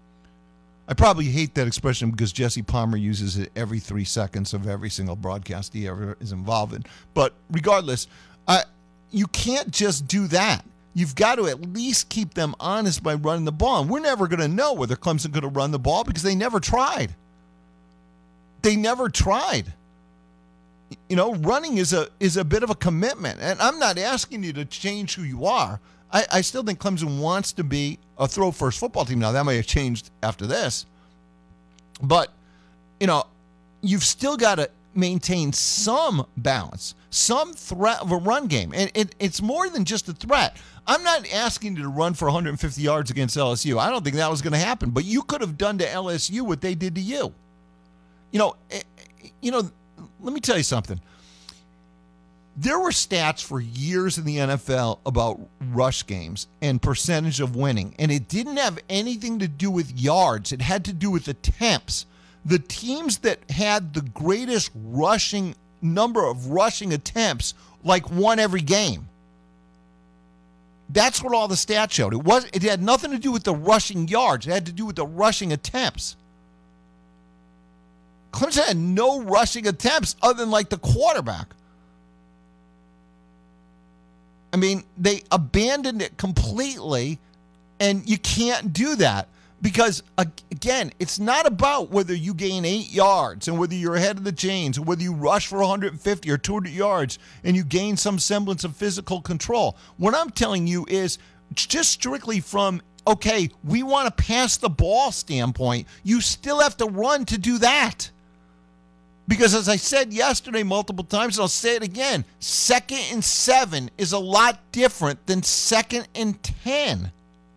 Speaker 4: I probably hate that expression because Jesse Palmer uses it every three seconds of every single broadcast he ever is involved in. But regardless, uh, you can't just do that. You've got to at least keep them honest by running the ball. And we're never going to know whether Clemson could have run the ball because they never tried. They never tried. You know, running is a is a bit of a commitment. And I'm not asking you to change who you are. I, I still think Clemson wants to be a throw-first football team. Now, that may have changed after this. But, you know, you've still got to maintain some balance, some threat of a run game. And it, it's more than just a threat. I'm not asking you to run for one hundred fifty yards against L S U. I don't think that was going to happen. But you could have done to L S U what they did to you. You know, you know. Let me tell you something. There were stats for years in the N F L about rush games and percentage of winning, and it didn't have anything to do with yards. It had to do with attempts. The teams that had the greatest rushing number of rushing attempts like won every game. That's what all the stats showed. It was it had nothing to do with the rushing yards. It had to do with the rushing attempts. Clemson had no rushing attempts other than like the quarterback. I mean, they abandoned it completely, and you can't do that because, again, it's not about whether you gain eight yards and whether you're ahead of the chains or whether you rush for one hundred fifty or two hundred yards and you gain some semblance of physical control. What I'm telling you is just strictly from, okay, we want to pass the ball standpoint, you still have to run to do that. Because as I said yesterday multiple times, and I'll say it again, second and seven is a lot different than second and ten.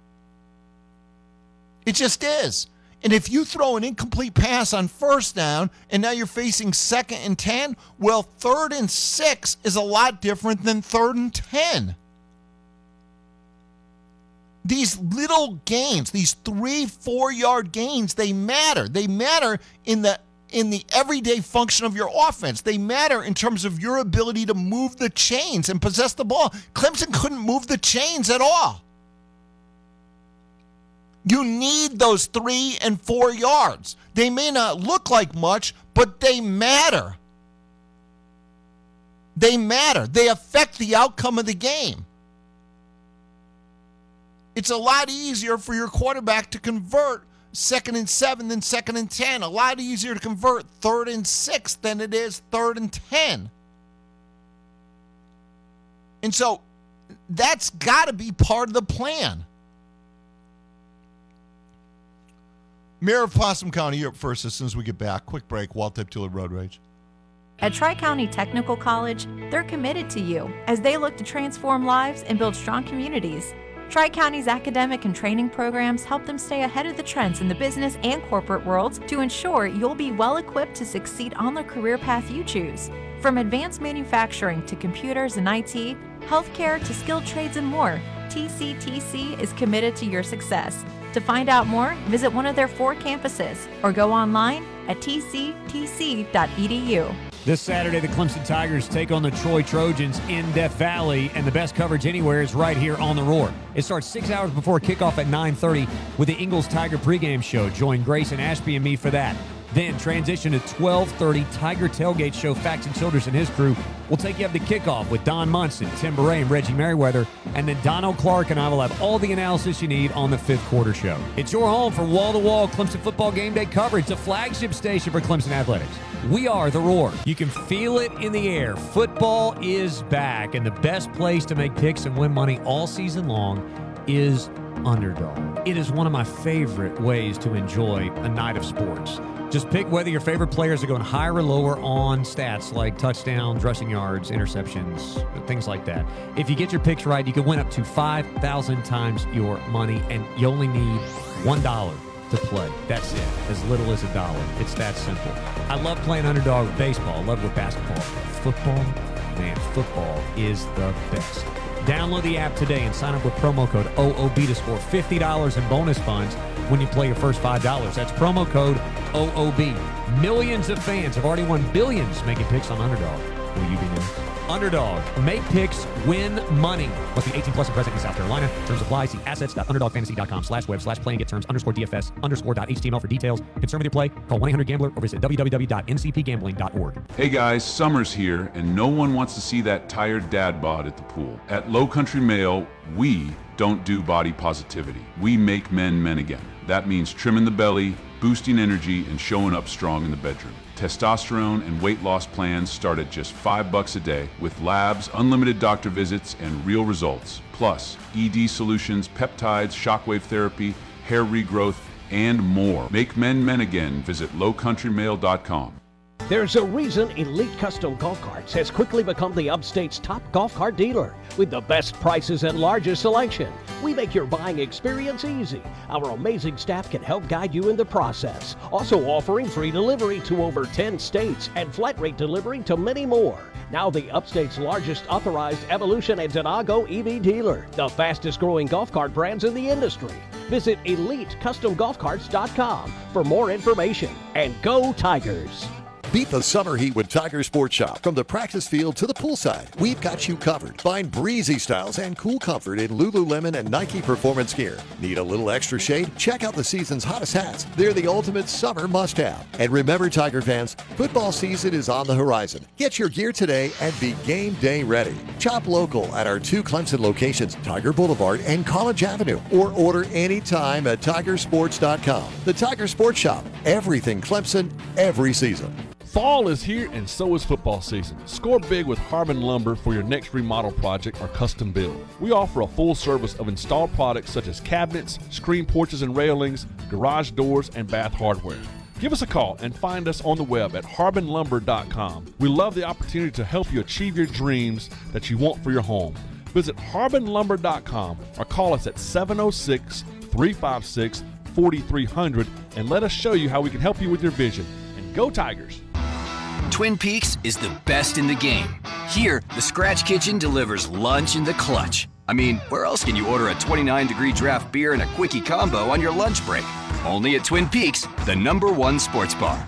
Speaker 4: It just is. And if you throw an incomplete pass on first down and now you're facing second and ten, well, third and six is a lot different than third and ten. These little gains, these three, four-yard gains, they matter. They matter in the in the everyday function of your offense. They matter in terms of your ability to move the chains and possess the ball. Clemson couldn't move the chains at all. You need those three and four yards. They may not look like much, but they matter. They matter. They affect the outcome of the game. It's a lot easier for your quarterback to convert second and seven than second and ten. A lot easier to convert third and six than it is third and ten. And so that's got to be part of the plan. Mayor of Possum County, you're up first as soon as we get back. Quick break. Walt Tiptula, Road Rage.
Speaker 7: At Tri-County Technical College, they're committed to you as they look to transform lives and build strong communities. Tri-County's academic and training programs help them stay ahead of the trends in the business and corporate worlds to ensure you'll be well equipped to succeed on the career path you choose. From advanced manufacturing to computers and I T, healthcare to skilled trades and more, T C T C is committed to your success. To find out more, visit one of their four campuses or go online at t c t c dot e d u.
Speaker 8: This Saturday, the Clemson Tigers take on the Troy Trojans in Death Valley, and the best coverage anywhere is right here on The Roar. It starts six hours before kickoff at nine thirty with the Ingles Tiger pregame show. Join Grace and Ashby and me for that. Then transition to twelve thirty Tiger Tailgate Show. Faxon Childress and his crew will take you up to kickoff with Don Munson, Tim Beret, and Reggie Merriweather. And then Donald Clark and I will have all the analysis you need on the fifth quarter show. It's your home for wall-to-wall Clemson football game day coverage, the flagship station for Clemson Athletics. We are The Roar. You can feel it in the air. Football is back, and the best place to make picks and win money all season long is Underdog. It is one of my favorite ways to enjoy a night of sports. Just pick whether your favorite players are going higher or lower on stats like touchdowns, rushing yards, interceptions, things like that. If you get your picks right, you can win up to five thousand times your money, and you only need one dollar to play. That's it. As little as a dollar. It's that simple. I love playing Underdog with baseball. I love it with basketball. Football, man, football is the best. Download the app today and sign up with promo code O O B to score fifty dollars in bonus funds when you play your first five dollars. That's promo code O O B. Millions of fans have already won billions making picks on Underdog. Will you be next? Underdog. Make picks, win money. Must be eighteen plus and present in South Carolina. Terms apply. See assets.underdogfantasy.com slash web slash playing get terms underscore DFS underscore dot HTML for details. Concern with your play? Call one eight hundred gambler or visit w w w dot n c p gambling dot org.
Speaker 9: Hey guys, summer's here and no one wants to see that tired dad bod at the pool. At Low Country Male, we don't do body positivity. We make men men again. That means trimming the belly, boosting energy, and showing up strong in the bedroom. Testosterone and weight loss plans start at just five bucks a day with labs, unlimited doctor visits, and real results. Plus, E D solutions, peptides, shockwave therapy, hair regrowth, and more. Make men men again. Visit low country male dot com.
Speaker 12: There's a reason Elite Custom Golf Carts has quickly become the upstate's top golf cart dealer. With the best prices and largest selection, we make your buying experience easy. Our amazing staff can help guide you in the process. Also offering free delivery to over ten states and flat rate delivery to many more. Now the upstate's largest authorized Evolution and Donago E V dealer, the fastest growing golf cart brands in the industry. Visit elite custom golf carts dot com for more information. And go Tigers!
Speaker 13: Beat the summer heat with Tiger Sports Shop. From the practice field to the poolside, we've got you covered. Find breezy styles and cool comfort in Lululemon and Nike performance gear. Need a little extra shade? Check out the season's hottest hats. They're the ultimate summer must-have. And remember, Tiger fans, football season is on the horizon. Get your gear today and be game day ready. Shop local at our two Clemson locations, Tiger Boulevard and College Avenue, or order anytime at tiger sports dot com. The Tiger Sports Shop. Everything Clemson, every season.
Speaker 14: Fall is here and so is football season. Score big with Harbin Lumber for your next remodel project or custom build. We offer a full service of installed products such as cabinets, screen porches and railings, garage doors, and bath hardware. Give us a call and find us on the web at harbin lumber dot com. We love the opportunity to help you achieve your dreams that you want for your home. Visit harbin lumber dot com or call us at seven oh six, three five six, four three zero zero and let us show you how we can help you with your vision. And go Tigers!
Speaker 15: Twin Peaks is the best in the game. Here, the Scratch Kitchen delivers lunch in the clutch. I mean, where else can you order a twenty-nine degree draft beer and a quickie combo on your lunch break? Only at Twin Peaks, the number one sports bar.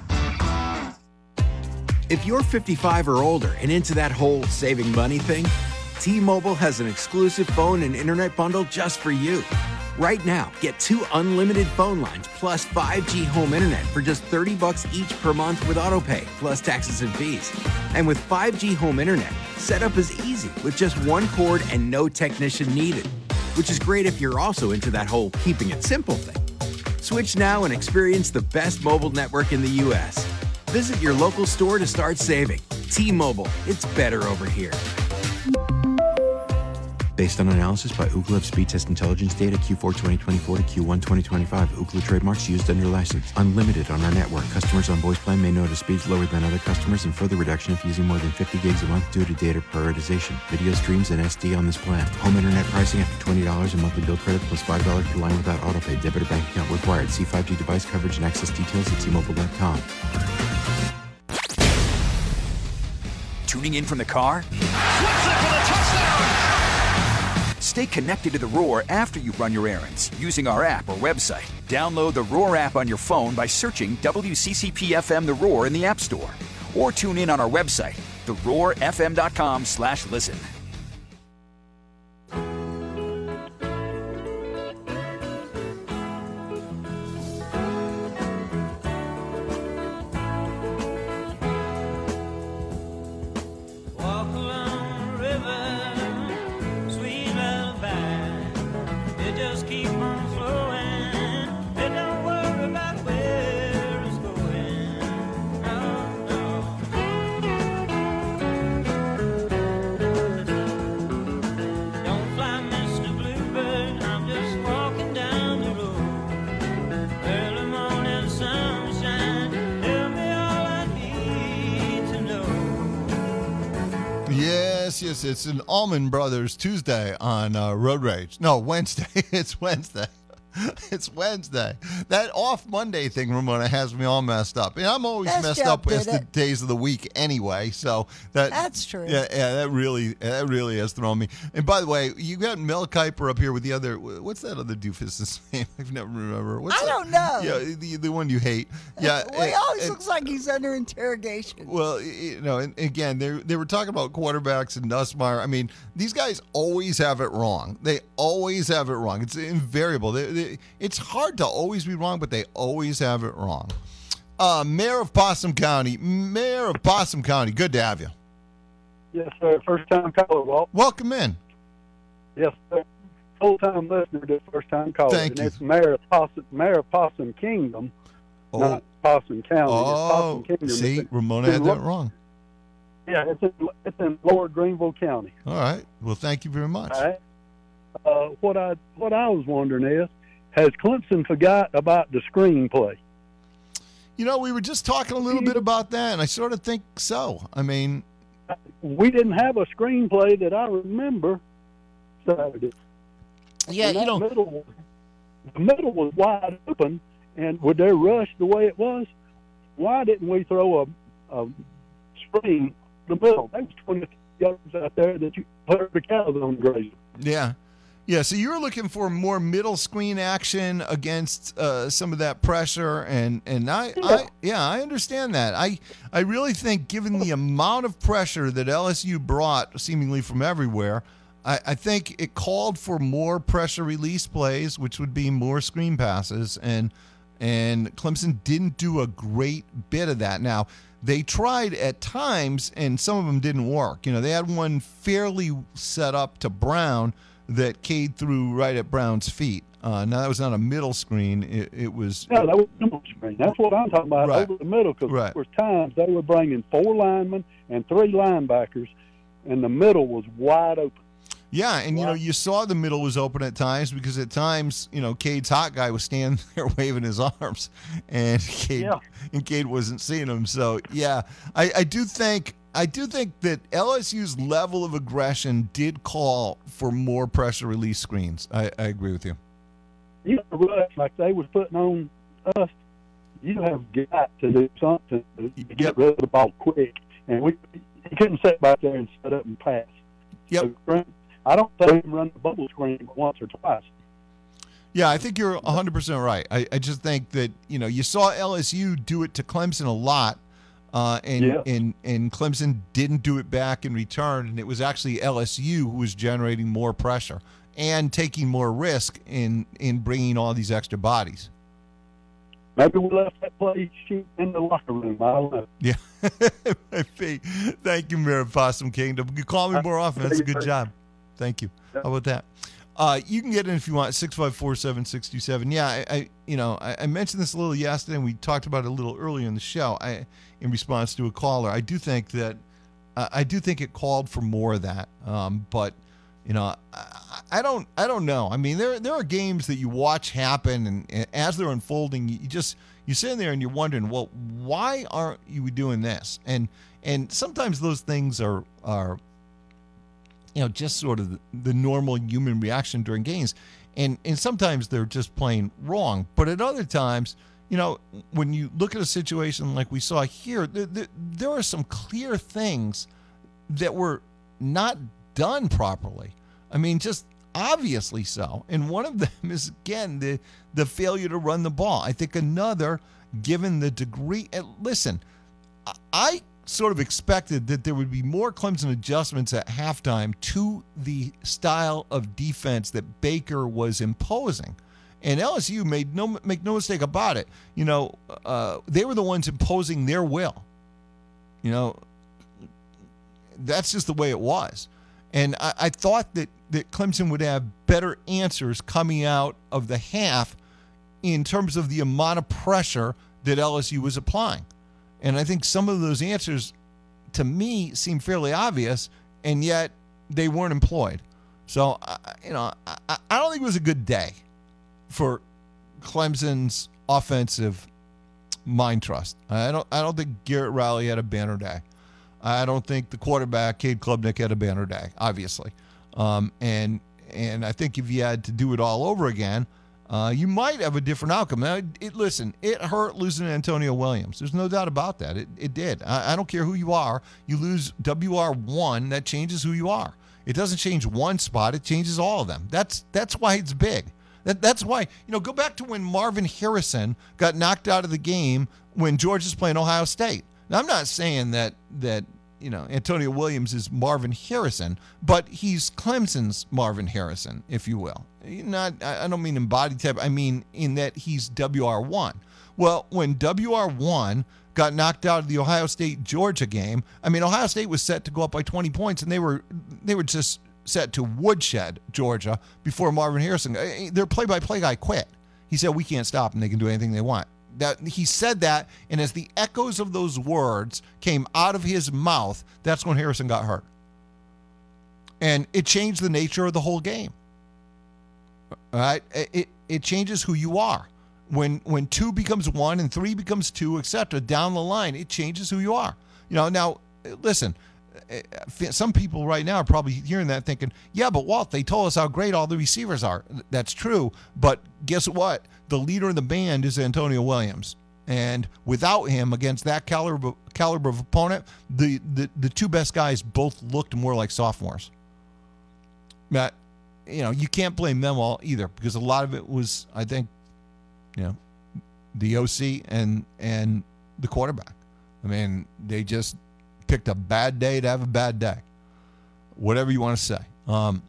Speaker 25: If you're fifty-five or older and into that whole saving money thing, T-Mobile has an exclusive phone and internet bundle just for you. Right now, get two unlimited phone lines plus five G home internet for just thirty bucks each per month with AutoPay, plus taxes and fees. And with five G home internet, setup is easy with just one cord and no technician needed, which is great if you're also into that whole keeping it simple thing. Switch now and experience the best mobile network in the U S. Visit your local store to start saving. T-Mobile, it's better over here.
Speaker 26: Based on analysis by Ookla of speed test intelligence data Q four twenty twenty-four to Q one twenty twenty-five, Ookla trademarks used under license. Unlimited on our network. Customers on voice plan may notice speeds lower than other customers and further reduction if using more than fifty gigs a month due to data prioritization. Video streams and S D on this plan. Home internet pricing after twenty dollars and monthly bill credit plus five dollars per line without autopay. Debit or bank account required. See five G device coverage and access details at T Mobile dot com.
Speaker 1: Tuning in from the car? Stay connected to The Roar after you run your errands using our app or website. Download the Roar app on your phone by searching W C C P F M The Roar in the App Store. or tune in on our website, the roar f m dot com slash listen.
Speaker 4: Yes, it's an Allman Brothers Tuesday on uh, Road Rage. No, Wednesday. It's Wednesday. It's Wednesday. That off Monday thing, Ramona, has me all messed up. And I'm always
Speaker 16: Best
Speaker 4: messed
Speaker 16: job,
Speaker 4: up as
Speaker 16: did
Speaker 4: the
Speaker 16: it?
Speaker 4: days of the week anyway. So that
Speaker 16: That's true.
Speaker 4: Yeah, yeah, that really, that really has thrown me. And by the way, you got Mel Kiper up here with the other. What's that other doofus's name? I never remember. What's
Speaker 16: I
Speaker 4: that?
Speaker 16: don't know.
Speaker 4: Yeah, the the one you hate. Yeah,
Speaker 16: Well, he
Speaker 4: and-
Speaker 16: always
Speaker 4: and-
Speaker 16: looks like he's under interrogation.
Speaker 4: well, you know, and again, they they were talking about quarterbacks and Nussmeier. I mean, these guys always have it wrong. They always have it wrong. It's invariable. They, they, it's hard to always be wrong, but they always have it wrong. Uh, Mayor of Possum County, Mayor of Possum County, good to have you.
Speaker 17: Yes, sir. First time caller, Walt.
Speaker 4: Welcome in.
Speaker 17: Yes, sir. Full time listener to first time caller.
Speaker 4: Thank
Speaker 17: and
Speaker 4: you.
Speaker 17: It's Mayor of Possum, Mayor of Possum Kingdom,
Speaker 4: Oh.
Speaker 17: not Possum County.
Speaker 4: Oh,
Speaker 17: it's Possum Kingdom.
Speaker 4: see,
Speaker 17: It's in-
Speaker 4: Ramona
Speaker 17: it's
Speaker 4: had
Speaker 17: in
Speaker 4: that
Speaker 17: Lo-
Speaker 4: wrong.
Speaker 17: Yeah, it's in, it's in Lower Greenville County.
Speaker 4: All right. Well, thank you very much.
Speaker 17: All right. Uh, what I what I was wondering is, has Clemson forgot about the screenplay?
Speaker 4: You know, we were just talking a little bit about that, and I sort of think so. I mean,
Speaker 17: We didn't have a screenplay that I remember Saturday.
Speaker 4: Yeah,
Speaker 17: And
Speaker 4: you
Speaker 17: that
Speaker 4: know-
Speaker 17: middle, the middle was wide open, and with their rush the way it was, why didn't we throw a, a screen the middle? That was twenty yards out there that you put the cows on grazing.
Speaker 4: yeah. Yeah, so you're looking for more middle screen action against uh, some of that pressure, and and I, I yeah I understand that. I I really think given the amount of pressure that L S U brought seemingly from everywhere, I, I think it called for more pressure release plays, which would be more screen passes, and and Clemson didn't do a great bit of that. Now they tried at times, and some of them didn't work. You know, they had one fairly set up to Brown that Cade threw right at Brown's feet. Uh, now that was not a middle screen; it, it was.
Speaker 17: No, that was middle screen. That's what I'm talking about,
Speaker 4: Right.
Speaker 17: over the middle, because
Speaker 4: Right.
Speaker 17: there was times they were bringing four linemen and three linebackers, and the middle was wide open.
Speaker 4: Yeah, and you know, you saw the middle was open at times because at times, you know, Cade's hot guy was standing there waving his arms, and Cade
Speaker 17: Yeah.
Speaker 4: and Cade wasn't seeing him. So yeah, I, I do think I do think that L S U's level of aggression did call for more pressure release screens. I, I agree with you.
Speaker 17: You know, rush like they was putting on us, you have got to do something to get rid of the ball quick. And we he couldn't sit back there and set up and pass.
Speaker 4: Yep.
Speaker 17: So, I don't think him run the bubble screen once or twice.
Speaker 4: Yeah, I think you're one hundred percent right. I, I just think that, you know, you saw L S U do it to Clemson a lot, uh, and,
Speaker 17: Yeah.
Speaker 4: and, and Clemson didn't do it back in return, and it was actually L S U who was generating more pressure and taking more risk in, in bringing all these extra bodies.
Speaker 17: Maybe we left that play sheet in the locker room. I don't know.
Speaker 4: Yeah. Thank you, Mayor of Possum Kingdom. You call me more often. That's a good job. Thank you. How about that? Uh, you can get in if you want, six five four, seven six two seven. Yeah, I, I you know, I, I mentioned this a little yesterday, and we talked about it a little earlier in the show. I, in response to a caller, I do think that, uh, I do think it called for more of that. Um, but you know, I, I don't, I don't know. I mean, there, there are games that you watch happen, and, and as they're unfolding, you just, you sit in there and you're wondering, well, why aren't you doing this? And, and sometimes those things are, are. you know, just sort of the, the normal human reaction during games. And and sometimes they're just plain wrong. But at other times, you know, when you look at a situation like we saw here, there, there, there are some clear things that were not done properly. I mean, just obviously so. And one of them is, again, the, the failure to run the ball. I think another, given the degree, and listen, I sort of expected that there would be more Clemson adjustments at halftime to the style of defense that Baker was imposing. And L S U made no make no mistake about it. You know, uh, they were the ones imposing their will. You know, that's just the way it was. And I, I thought that, that Clemson would have better answers coming out of the half in terms of the amount of pressure that L S U was applying. And I think some of those answers, to me, seem fairly obvious, and yet they weren't employed. So, uh, you know, I, I don't think it was a good day for Clemson's offensive mind trust. I don't I don't think Garrett Riley had a banner day. I don't think the quarterback, Cade Klubnik, had a banner day, obviously. Um, and and I think if you had to do it all over again, uh, you might have a different outcome. Now, it, it, listen, it hurt losing Antonio Williams. There's no doubt about that. It, it did. I, I don't care who you are. You lose W R one, that changes who you are. It doesn't change one spot. It changes all of them. That's that's why it's big. That, that's why, you know, go back to when Marvin Harrison got knocked out of the game when Georgia's playing Ohio State. Now, I'm not saying that, that you know, Antonio Williams is Marvin Harrison, but he's Clemson's Marvin Harrison, if you will. Not, I don't mean in body type. I mean in that he's W R one. Well, when W R one got knocked out of the Ohio State-Georgia game, I mean, Ohio State was set to go up by twenty points, and they were they were just set to woodshed Georgia before Marvin Harrison. Their play-by-play guy quit. He said, we can't stop them. They can do anything they want. That he said that, and as the echoes of those words came out of his mouth, that's when Harrison got hurt. And it changed the nature of the whole game. All right? It, it changes who you are. When when two becomes one and three becomes two, et cetera, down the line, it changes who you are. You know, now, listen, some people right now are probably hearing that thinking, yeah, but Walt, they told us how great all the receivers are. That's true, but guess what? The leader of the band is Antonio Williams. And without him, against that caliber, caliber of opponent, the, the, the two best guys both looked more like sophomores. Matt, you know, you can't blame them all either, because a lot of it was, I think, you know, the O C and and the quarterback. I mean, they just picked a bad day to have a bad day, whatever you want to say. Um,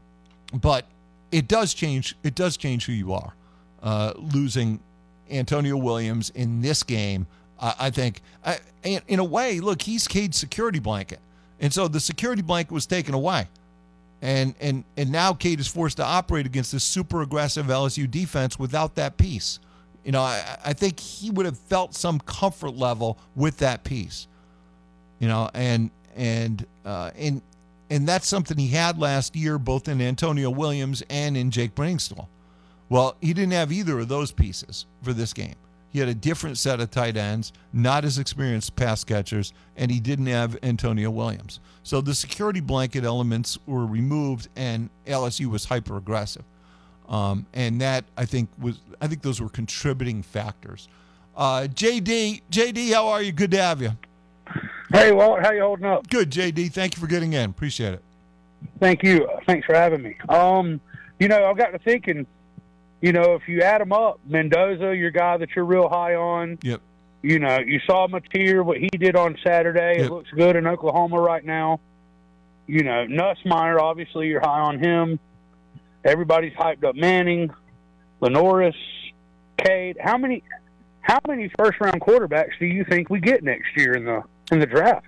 Speaker 4: but it does change. It does change who you are. Uh, losing Antonio Williams in this game, uh, I think, I, in a way, look, he's Cade's security blanket, and so the security blanket was taken away, and and and now Cade is forced to operate against this super aggressive L S U defense without that piece. You know, I, I think he would have felt some comfort level with that piece. You know, and and uh, and and that's something he had last year, both in Antonio Williams and in Jake Briningstool. Well, he didn't have either of those pieces for this game. He had a different set of tight ends, not as experienced pass catchers, and he didn't have Antonio Williams. So the security blanket elements were removed, and L S U was hyper aggressive. Um, and that I think was I think those were contributing factors. Uh, J D, J D, how are you? Good to have you.
Speaker 11: Hey, Walt, how you holding up?
Speaker 4: Good, J D. Thank you for getting in. Appreciate it.
Speaker 11: Thank you. Thanks for having me. Um, you know, I got to thinking, you know, if you add them up, Mendoza, your guy that you're real high on.
Speaker 4: Yep.
Speaker 11: You know, you saw Mateer, what he did on Saturday.
Speaker 4: Yep.
Speaker 11: It looks good in Oklahoma right now. You know, Nussmeier, obviously you're high on him. Everybody's hyped up Manning, Lenoris, Cade. How many how many first-round quarterbacks do you think we get next year in the in the draft?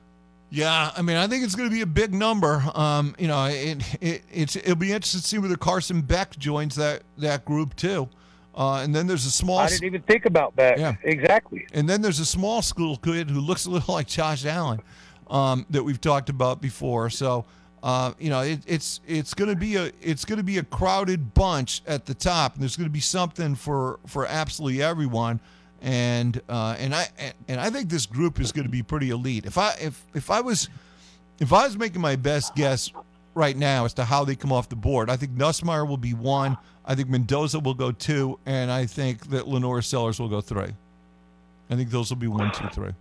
Speaker 4: Yeah, I mean, I think it's going to be a big number. Um, you know, it, it it's it'll be interesting to see whether Carson Beck joins that that group too. Uh, and then there's a small.
Speaker 11: I didn't even think about that.
Speaker 4: Yeah,
Speaker 11: exactly.
Speaker 4: And then there's a small school kid who looks a little like Josh Allen um, that we've talked about before. So, uh, you know, it, it's it's going to be a it's going to be a crowded bunch at the top, and there's going to be something for for absolutely everyone. And uh, and I and I think this group is going to be pretty elite. If I if if I was if I was making my best guess right now as to how they come off the board, I think Nussmeier will be one. I think Mendoza will go two, and I think that Lenore Sellers will go three. I think those will be one, two, three.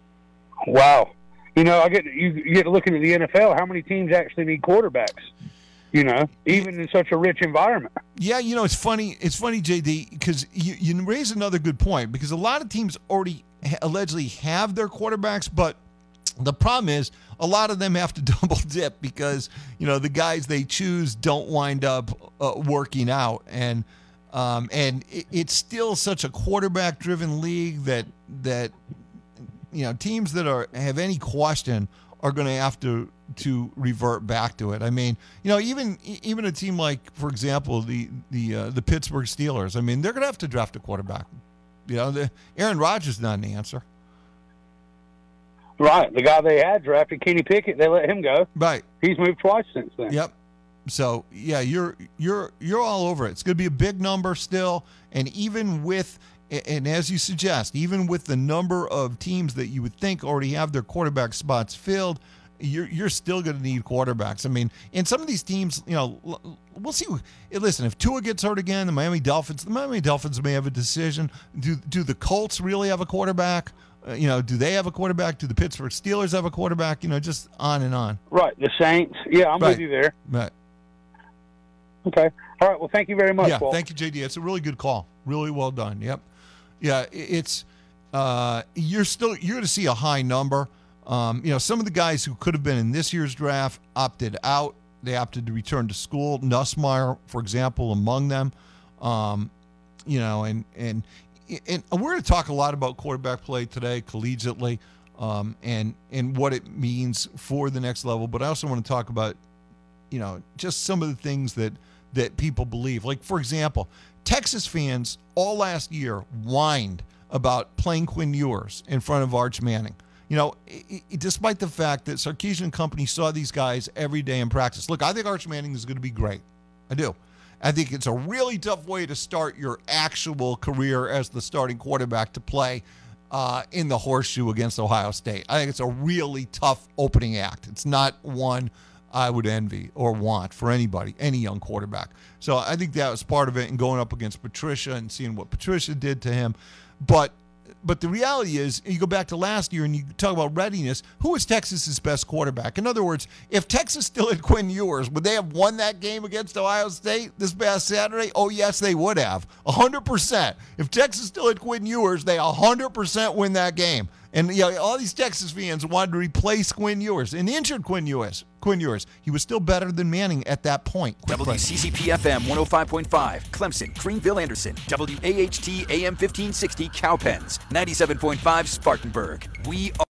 Speaker 11: Wow, you know, I get you, you get looking at the N F L. How many teams actually need quarterbacks? You know, even in such a rich environment.
Speaker 4: Yeah, you know, it's funny. It's funny, J D, because you, you raise another good point, because a lot of teams already ha- allegedly have their quarterbacks, but The problem is a lot of them have to double dip because, you know, the guys they choose don't wind up uh, working out. And um, and it, it's still such a quarterback-driven league that, that you know, teams that are have any question are going to have to to revert back to it. I mean, you know, even even a team like, for example, the the uh, the Pittsburgh Steelers. I mean, they're going to have to draft a quarterback. You know, the, Aaron Rodgers is not an answer.
Speaker 11: Right, the guy they had drafted, Kenny Pickett, they let him go.
Speaker 4: Right,
Speaker 11: he's moved twice since then.
Speaker 4: Yep. So yeah, you're you're you're all over it. It's going to be a big number still, and even with and as you suggest, even with the number of teams that you would think already have their quarterback spots filled, you're you're still going to need quarterbacks. I mean, and some of these teams, you know, we'll see. Listen, if Tua gets hurt again, the Miami Dolphins, the Miami Dolphins may have a decision. Do do the Colts really have a quarterback? Uh, you know, do they have a quarterback? Do the Pittsburgh Steelers have a quarterback? You know, just on and on.
Speaker 11: Right, the Saints. Yeah, I'm
Speaker 4: right.
Speaker 11: with you there.
Speaker 4: Right.
Speaker 11: Okay. All right. Well, thank you very much,
Speaker 4: Yeah,
Speaker 11: Paul.
Speaker 4: thank you, J D. It's a really good call. Really well done. Yep. Yeah, it's uh, you're still you're going to see a high number. Um, you know, some of the guys who could have been in this year's draft opted out. They opted to return to school. Nussmeier, for example, among them. Um, you know, and and and we're going to talk a lot about quarterback play today, collegiately, um, and and what it means for the next level. But I also want to talk about, you know, just some of the things that that people believe. Like, for example, Texas fans all last year whined about playing Quinn Ewers in front of Arch Manning. You know, it, it, despite the fact that Sarkisian and company saw these guys every day in practice. Look, I think Arch Manning is going to be great. I do. I think it's a really tough way to start your actual career as the starting quarterback to play uh, in the horseshoe against Ohio State. I think it's a really tough opening act. It's not one I would envy or want for anybody, any young quarterback. So I think that was part of it, and going up against Patricia and seeing what Patricia did to him. But but the reality is, you go back to last year and you talk about readiness, who was Texas's best quarterback? In other words, if Texas still had Quinn Ewers, would they have won that game against Ohio State this past Saturday? Oh, yes, they would have. one hundred percent. If Texas still had Quinn Ewers, they one hundred percent win that game. And you know, all these Texas fans wanted to replace Quinn Ewers, and injured Quinn Ewers. Quinn Ewers. He was still better than Manning at that point.
Speaker 1: W C C P F M one oh five point five, Clemson, Greenville, Anderson. W A H T A M fifteen sixty, Cowpens. ninety-seven point five, Spartanburg. We are